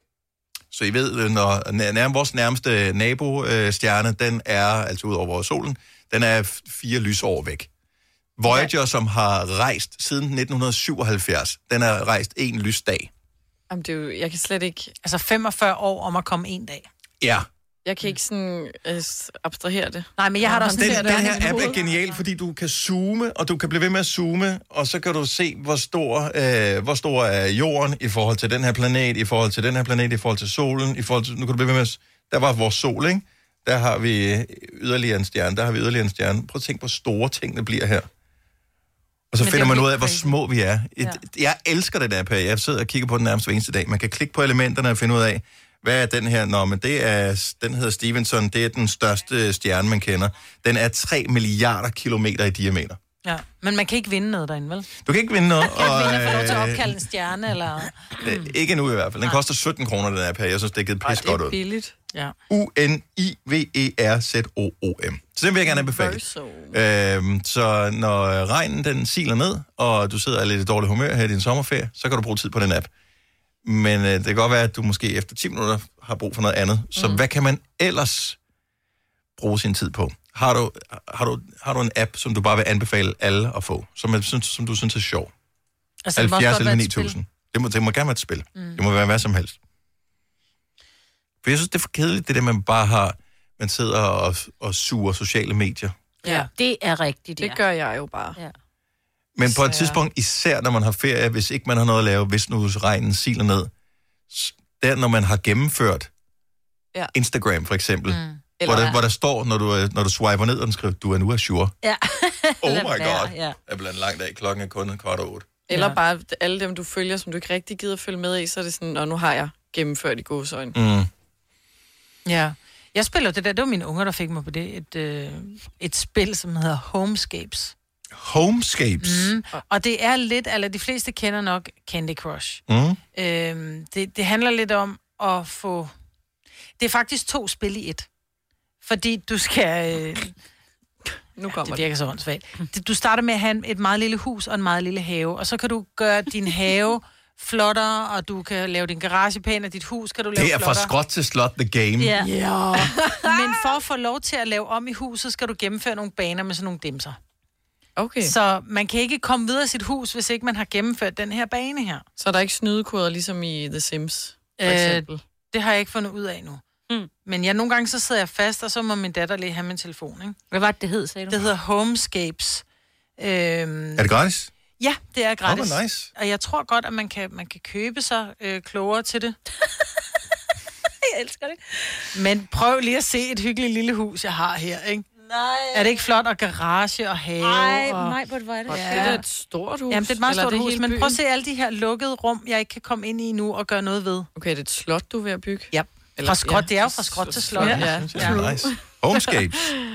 Så I ved, når nærmest vores nærmeste nabostjerne, den er, altså ud over solen, den er fire lysår væk. Voyager, ja. Som har rejst siden nitten syvoghalvfjerds, den har rejst en lysdag. Jamen, det er jo, jeg kan slet ikke... Altså femogfyrre år om at komme en dag. Ja. Jeg kan ikke sådan øh, abstrahere det. Nej, men jeg har da også... Den, den her app er genial, fordi du kan zoome, og du kan blive ved med at zoome, og så kan du se, hvor stor, øh, hvor stor er jorden i forhold til den her planet, i forhold til den her planet, i forhold til solen, i forhold til... Nu kan du blive ved med at... Der var vores sol, ikke? Der har vi yderligere en stjerne, der har vi yderligere en stjerne. Prøv at tænke, hvor store tingene bliver her. Og så men finder man ud af, hvor små vi er. Et, ja. Jeg elsker det der, jeg sidder og kigger på den nærmest hver eneste dag. Man kan klikke på elementerne og finde ud af, hvad er den her? Nå, men det er, den hedder Stevenson, det er den største stjerne, man kender. Den er tre milliarder kilometer i diameter. Ja, men man kan ikke vinde noget derinde, vel? Du kan ikke vinde noget. Man kan ikke vinde for lov til at opkalde en stjerne, eller... Øh, ikke endnu i hvert fald. Den Nej. Koster sytten kroner, den app her. Jeg synes, det er givet pis godt ud. det er billigt. Ja. U N I V E R Z O O M. Så den vil jeg gerne anbefale. Øhm, så når regnen den siler ned, og du sidder lidt i dårlig humør her i din sommerferie, så kan du bruge tid på den app. Men øh, det kan godt være, at du måske efter ti minutter har brug for noget andet. Så mm. hvad kan man ellers bruge sin tid på? Har du, har, du, har du en app, som du bare vil anbefale alle at få, som, jeg synes, som du synes er sjov? Altså, halvfjerds eller ni tusind. Det må, det må gerne være et spil. Mm. Det må være hvad som helst. For jeg synes, det er for kedeligt, det der, man bare har, man sidder og, og suger sociale medier. Ja, det er rigtigt, det gør jeg jo bare. Ja. Men på et tidspunkt, især når man har ferie, hvis ikke man har noget at lave, hvis nu regnen siler ned, der når man har gennemført ja. Instagram for eksempel, mm. hvor, der, hvor der står, når du, når du swiper ned, og den skriver, du er nu assure. Ja. Oh my god. Ja. Jeg er blandt langt af, klokken er kun kvart og otte. Eller ja. Bare alle dem, du følger, som du ikke rigtig gider følge med i, så er det sådan, og nu har jeg gennemført i gåseøjne. Mm. Ja. Jeg spiller det der, det var mine unger, der fik mig på det, et, øh, et spil, som hedder Homescapes. Homescapes? Mm. Og det er lidt, eller de fleste kender nok Candy Crush. Mm. Øhm, det, det handler lidt om at få... Det er faktisk to spil i et. Fordi du skal... Øh... Nu kommer det virker så åndssvagt. Du starter med at have et meget lille hus og en meget lille have, og så kan du gøre din have flottere, og du kan lave din garage pæn, og dit hus kan du lave flottere. Det er fra skråt til slot, the game. Ja. ja. Men for at få lov til at lave om i huset, skal du gennemføre nogle baner med sådan nogle dimser. Okay. Så man kan ikke komme videre i sit hus, hvis ikke man har gennemført den her bane her. Så er der ikke snydekoder, ligesom i The Sims, for eksempel? Øh, det har jeg ikke fundet ud af nu. Mm. Men jeg, nogle gange så sidder jeg fast, og så må min datter lige have min telefon, ikke? Hvad var det, det hed, sagde du? Det hedder Homescapes. Øhm, er det gratis? Ja, det er gratis. Oh, nice. Og jeg tror godt, at man kan, man kan købe sig øh, klogere til det. Jeg elsker det. Men prøv lige at se et hyggeligt lille hus, jeg har her, ikke? Nej. Er det ikke flot? Og garage og have? Nej, og... nej, hvor er det? Ja. Det er et stort hus. Jamen, det er et meget stort hus, men prøv at se alle de her lukkede rum, jeg ikke kan komme ind i nu og gøre noget ved. Okay, det er et slot, du er ved at bygge? Ja. Fra skråt, ja. Det er jo fra skråt til slot. Ja, ja. ja. Nice. Homescapes.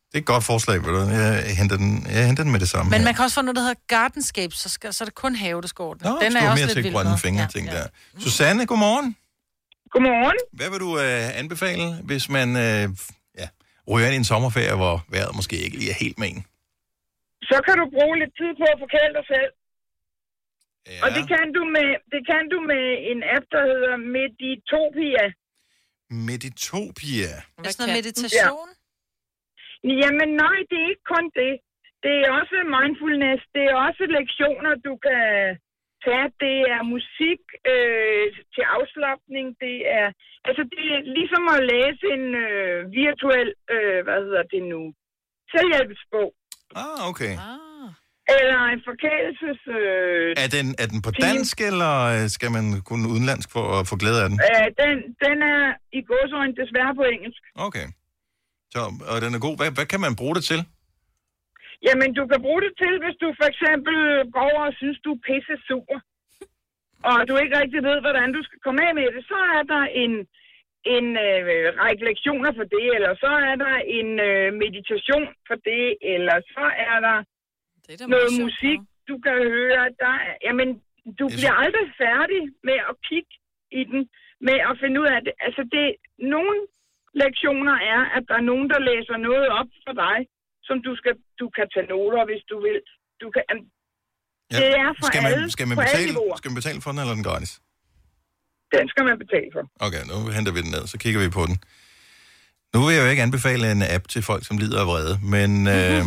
Det er et godt forslag, ved du. Jeg henter den, jeg henter den med det samme. Men her. man kan også få noget, der hedder Gardenscape, så, skal, så er det kun have, der skal ordne. Nå, Den er er også mere lidt til vild grønne med. fingre, Ja, ting ja. der. Susanne, godmorgen. Godmorgen. Hvad vil du øh, anbefale, hvis man øh, ja, ryger ind i en sommerferie, hvor vejret måske ikke lige er helt med en? Så kan du bruge lidt tid på at forkæle dig selv. Ja. Og det kan, du med, det kan du med en app, der hedder Meditopia. Meditopia? Er det sådan noget meditation? Ja. Jamen nej, det er ikke kun det. Det er også mindfulness. Det er også lektioner, du kan tage. Det er musik øh, til afslapning. Det er, altså det er ligesom at læse en øh, virtuel, øh, hvad hedder det nu, selvhjælpsbog. Ah, okay. Ah. Eller en forkælelses... Øh, Er den, er den på dansk, eller skal man kunne udenlandsk for at få glæde af den? øh, den, den er i gåseøjne desværre på engelsk. Okay. Så, og den er god. Hvad, hvad kan man bruge det til? Jamen, du kan bruge det til, hvis du for eksempel går over og synes, du er pisse sur, og du ikke rigtig ved, hvordan du skal komme af med det, så er der en, en øh, række lektioner for det, eller så er der en øh, meditation for det, eller så er der det er noget musik, du kan høre. Der er, jamen, du bliver aldrig færdig med at kigge i den, med at finde ud af det. Altså, det, nogle lektioner er, at der er nogen, der læser noget op for dig, som du skal du kan tage noter, hvis du vil. Du kan, Ja. det er for Skal man, alle, skal, man på alle betale, niveauer. skal man betale for den, eller er den gratis? Den skal man betale for. Okay, nu henter vi den ned, så kigger vi på den. Nu vil jeg jo ikke anbefale en app til folk, som lider af vrede, men... Øh...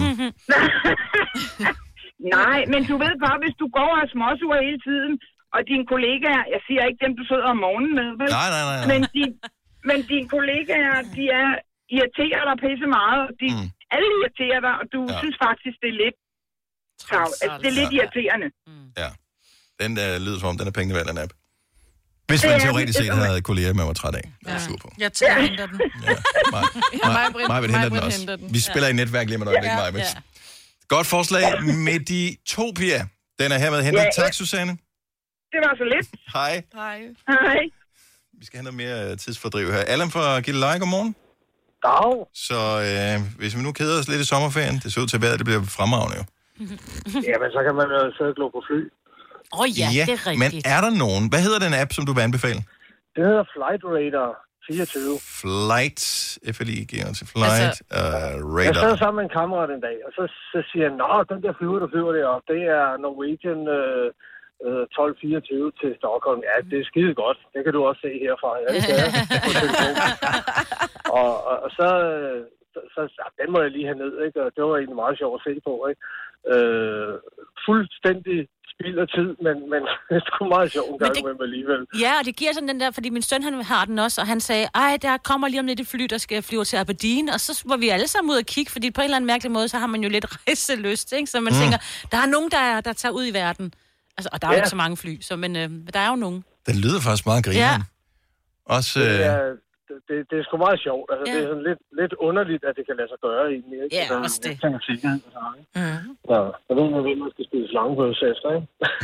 Nej, men du ved bare, hvis du går og er småsur hele tiden, og dine kollegaer, jeg siger ikke dem, du sidder om morgenen med, vel? Nej, nej, nej. nej. Men, de, men dine kollegaer, de er irriterer dig pisse meget, og de, mm. alle irriterer dig, og du ja. synes faktisk, det er lidt travlt. Altså, det er lidt Ja. irriterende. Ja, den der lyder som om, den er pengene værd, den app. Hvis man teoretisk set havde kolleger, man var træt af. Ja. Sur på. Jeg tager og henter den. Ja, Maj vil hente den også. Vi spiller i netværk lige med noget, ikke mig. Godt forslag. Meditopia. Den er hermed hentet. Ja, Tak, Susanne. Det var så lidt. Hej. Hej. Hej. Vi skal have noget mere tidsfordriv her. Allan fra Gilleleje, godmorgen. Dag. Så øh, hvis vi nu keder os lidt i sommerferien, det ser ud til at være, det bliver fremragende jo. Jamen, så kan man jo sidde og glo på fly. Åh oh, ja, ja, det er rigtigt. Men er der nogen? Hvad hedder den app, som du vil anbefale? Det hedder Flight Radar fireogtyve. Flight, F L I G til Flight altså, uh, Radar. Jeg sad sammen med en kammerat en dag, og så, så siger han, nå, den der flyver, der flyver deroppe, det er Norwegian øh, øh, tolv fireogtyve til Stockholm. Ja, det er skide godt. Det kan du også se herfra. Ja, det kan jeg. og, og, og så, så, så, så, den må jeg lige have ned, ikke? Og det var egentlig meget sjovt at se på, ikke? Øh, fuldstændig spild af tid, men, men det er sgu meget sjovt en gang det, med mig alligevel. Ja, og det giver sådan den der, fordi min søn han har den også, og han sagde, ej, der kommer lige om lidt et fly, der skal flyve til Aberdeen, og så var vi alle sammen ud og kigge, fordi på en eller anden mærkelig måde, så har man jo lidt rejseløst, ikke? Så man mm. tænker, der er nogen, der, der tager ud i verden. Altså, og der er ja. jo ikke så mange fly, så, men øh, der er jo nogen. Den lyder faktisk meget grineren. Ja. Også... Øh... Det er, det, det er sgu meget sjovt. Altså, ja. Det er sådan lidt, lidt underligt, at det kan lade sig gøre egentlig. Ikke? Ja, så, også det. Jeg tænker sikkerhed. Mm. Så jeg ved, man, man skal spise slangebøs efter, ikke?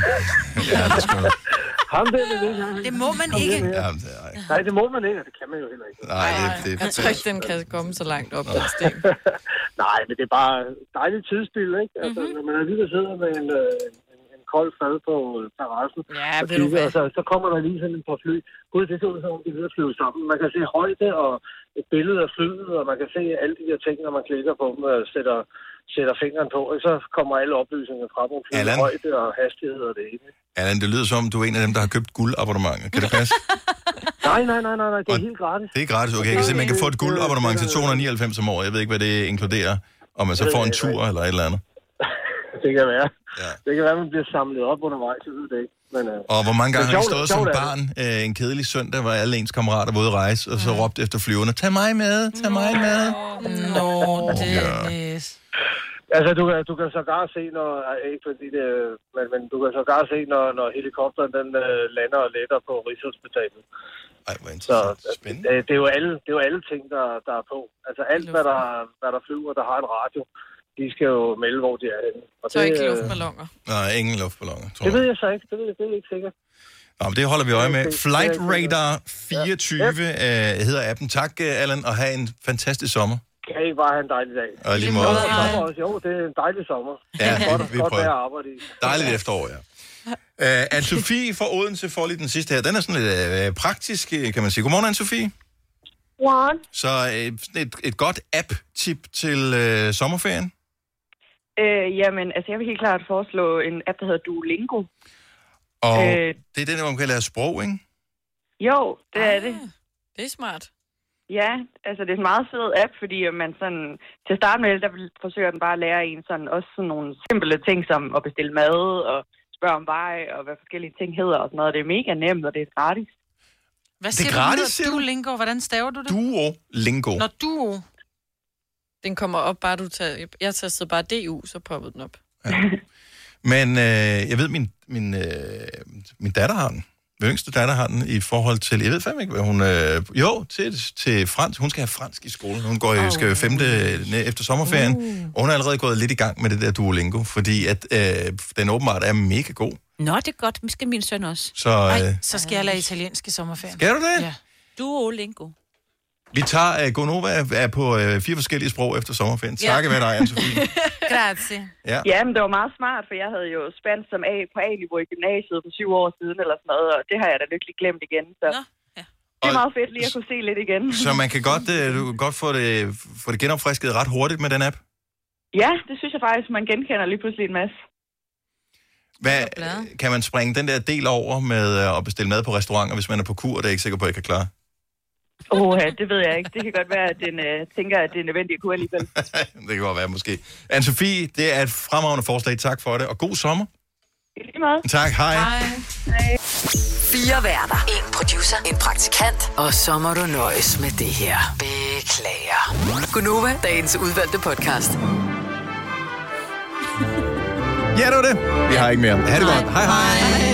Ja, det skal man. Ham der, det, det må man ikke. Ja, det er, nej, det må man ikke, og det kan man jo heller ikke. Nej, det, det, jeg tror ikke, den kan komme så langt op på sten. Nej, men det er bare dejligt tidsspil, ikke? Altså, mm-hmm. når man alligevel sidder med en, en, en kold fad på terrassen, ja, og, kigger, og så, så kommer der lige sådan et par fly. Gud, det ser ud som om, de er ved at flyve sammen. Man kan se højde og et billede af flyet, og man kan se alle de der ting, når man klikker på dem og sætter, sætter fingeren på, og så kommer alle oplysninger frem om flyet, højde og hastighed og det ene. Allan, det lyder som, du er en af dem, der har købt guldabonnementer. Kan det passe? nej, nej, nej, nej, nej, det er helt gratis. Det er gratis, okay. Jeg kan se, man kan få et guldabonnement til to hundrede og nioghalvfems om året. Jeg ved ikke, hvad det inkluderer. Om man så får en tur eller et eller andet. Det kan være. Ja. Det kan være, at man bliver samlet op undervejs, jeg ved det ikke. Men, uh... Og hvor mange gange har I stået som barn øh, en kedelig søndag, hvor alle ens kammerater var ude at rejse, og så mm. råbte efter flyverne, tag mig med, tag mig med. Nå, det er altså, du kan, du kan sågar se, når, ikke fordi det, men, men du kan sågar se, når, når helikopteren den uh, lander og letter på Rigshospitalet. Ej, hvor interessant. Så det, det, er jo alle, det er jo alle ting, der, der er på. Altså alt, hvad der, hvad der flyver, der har en radio, de skal jo melde, hvor de er henne. Og så det, ikke luftballoner? Nej, ingen luftballoner, tror jeg. Det ved jeg så ikke. Det, ved, det er ikke sikkert. Nå, men det holder vi øje med. Flight Radar fireogtyve ja. øh, hedder appen. Tak, Allan, og have en fantastisk sommer. kan I ikke bare have en dejlig dag? Og lige måde. Sommer også. Jo, det er en dejlig sommer. Ja, godt, vi godt prøver. være at arbejde i. Dejligt efterår, ja. Uh, Anne-Sophie fra Odense får lige den sidste her. Den er sådan lidt uh, praktisk, kan man sige. Godmorgen, Anne-Sophie. Godmorgen. Så uh, et, et godt app-tip til uh, sommerferien? Øh, jamen, altså jeg vil helt klart foreslå en app, der hedder Duolingo. Og Øh. det er den, hvor man kan lære sprog, ikke? Jo, det er det. Det er smart. Ja, altså det er en meget fed app, fordi man sådan, til at starte med, der forsøger den bare at lære en sådan, også sådan nogle simple ting, som at bestille mad, og spørge om vej, og hvad forskellige ting hedder og sådan noget. Det er mega nemt, og det er gratis. Hvad Det er siger gratis, du? siger du? Duolingo, hvordan staver du det? Duolingo. Når duo. Den kommer op, bare du tager... Jeg tastede bare D U, så poppede den op. Men øh, jeg ved, min, min, øh, min datter har den. Min yngste datter har den i forhold til... Jeg ved fandme ikke, hvad hun... Øh, jo, til, til fransk. Hun skal have fransk i skolen. Hun går i, skal jo femte efter sommerferien. Uh. Og hun er allerede gået lidt i gang med det der Duolingo, fordi at, øh, den åbenbart er mega god. Nå, det er godt. Det skal min søn også. Så, øh, Ej, så skal jeg lære italiensk i sommerferien. Skal du det? Ja. Duolingo. Vi tager uh, Gonova er på uh, fire forskellige sprog efter sommerferien. Tak ja. Være dig, Anne-Sophie. Grazie. Ja. Ja, men det var meget smart, for jeg havde jo spansk som A på A-niveau i gymnasiet for syv år siden eller sådan noget, og det har jeg da lykkelig glemt igen. Så Nå, ja. det er meget fedt lige at kunne se lidt igen. Så man kan godt, uh, du kan godt få det, få det genopfrisket ret hurtigt med den app? Ja, det synes jeg faktisk, man genkender lige pludselig en masse. Hvad, kan man springe den der del over med uh, at bestille mad på restauranter, hvis man er på kur, og det er ikke sikker på, at jeg kan klare? Åh, oh, ja, det ved jeg ikke. Det kan godt være, at den øh, tænker, at det er nødvendigt at kunne alligevel. Det kan godt være, måske. Anne-Sophie, det er et fremragende forslag. Tak for det, og god sommer. I lige måde. Tak, hej. Hej. Hej. Fire værter. En producer. En praktikant. Og så må du nøjes med det her. Beklager. Gunova, dagens udvalgte podcast. Ja, det var det. Vi har ikke mere. Ha' det godt. Hej, hej.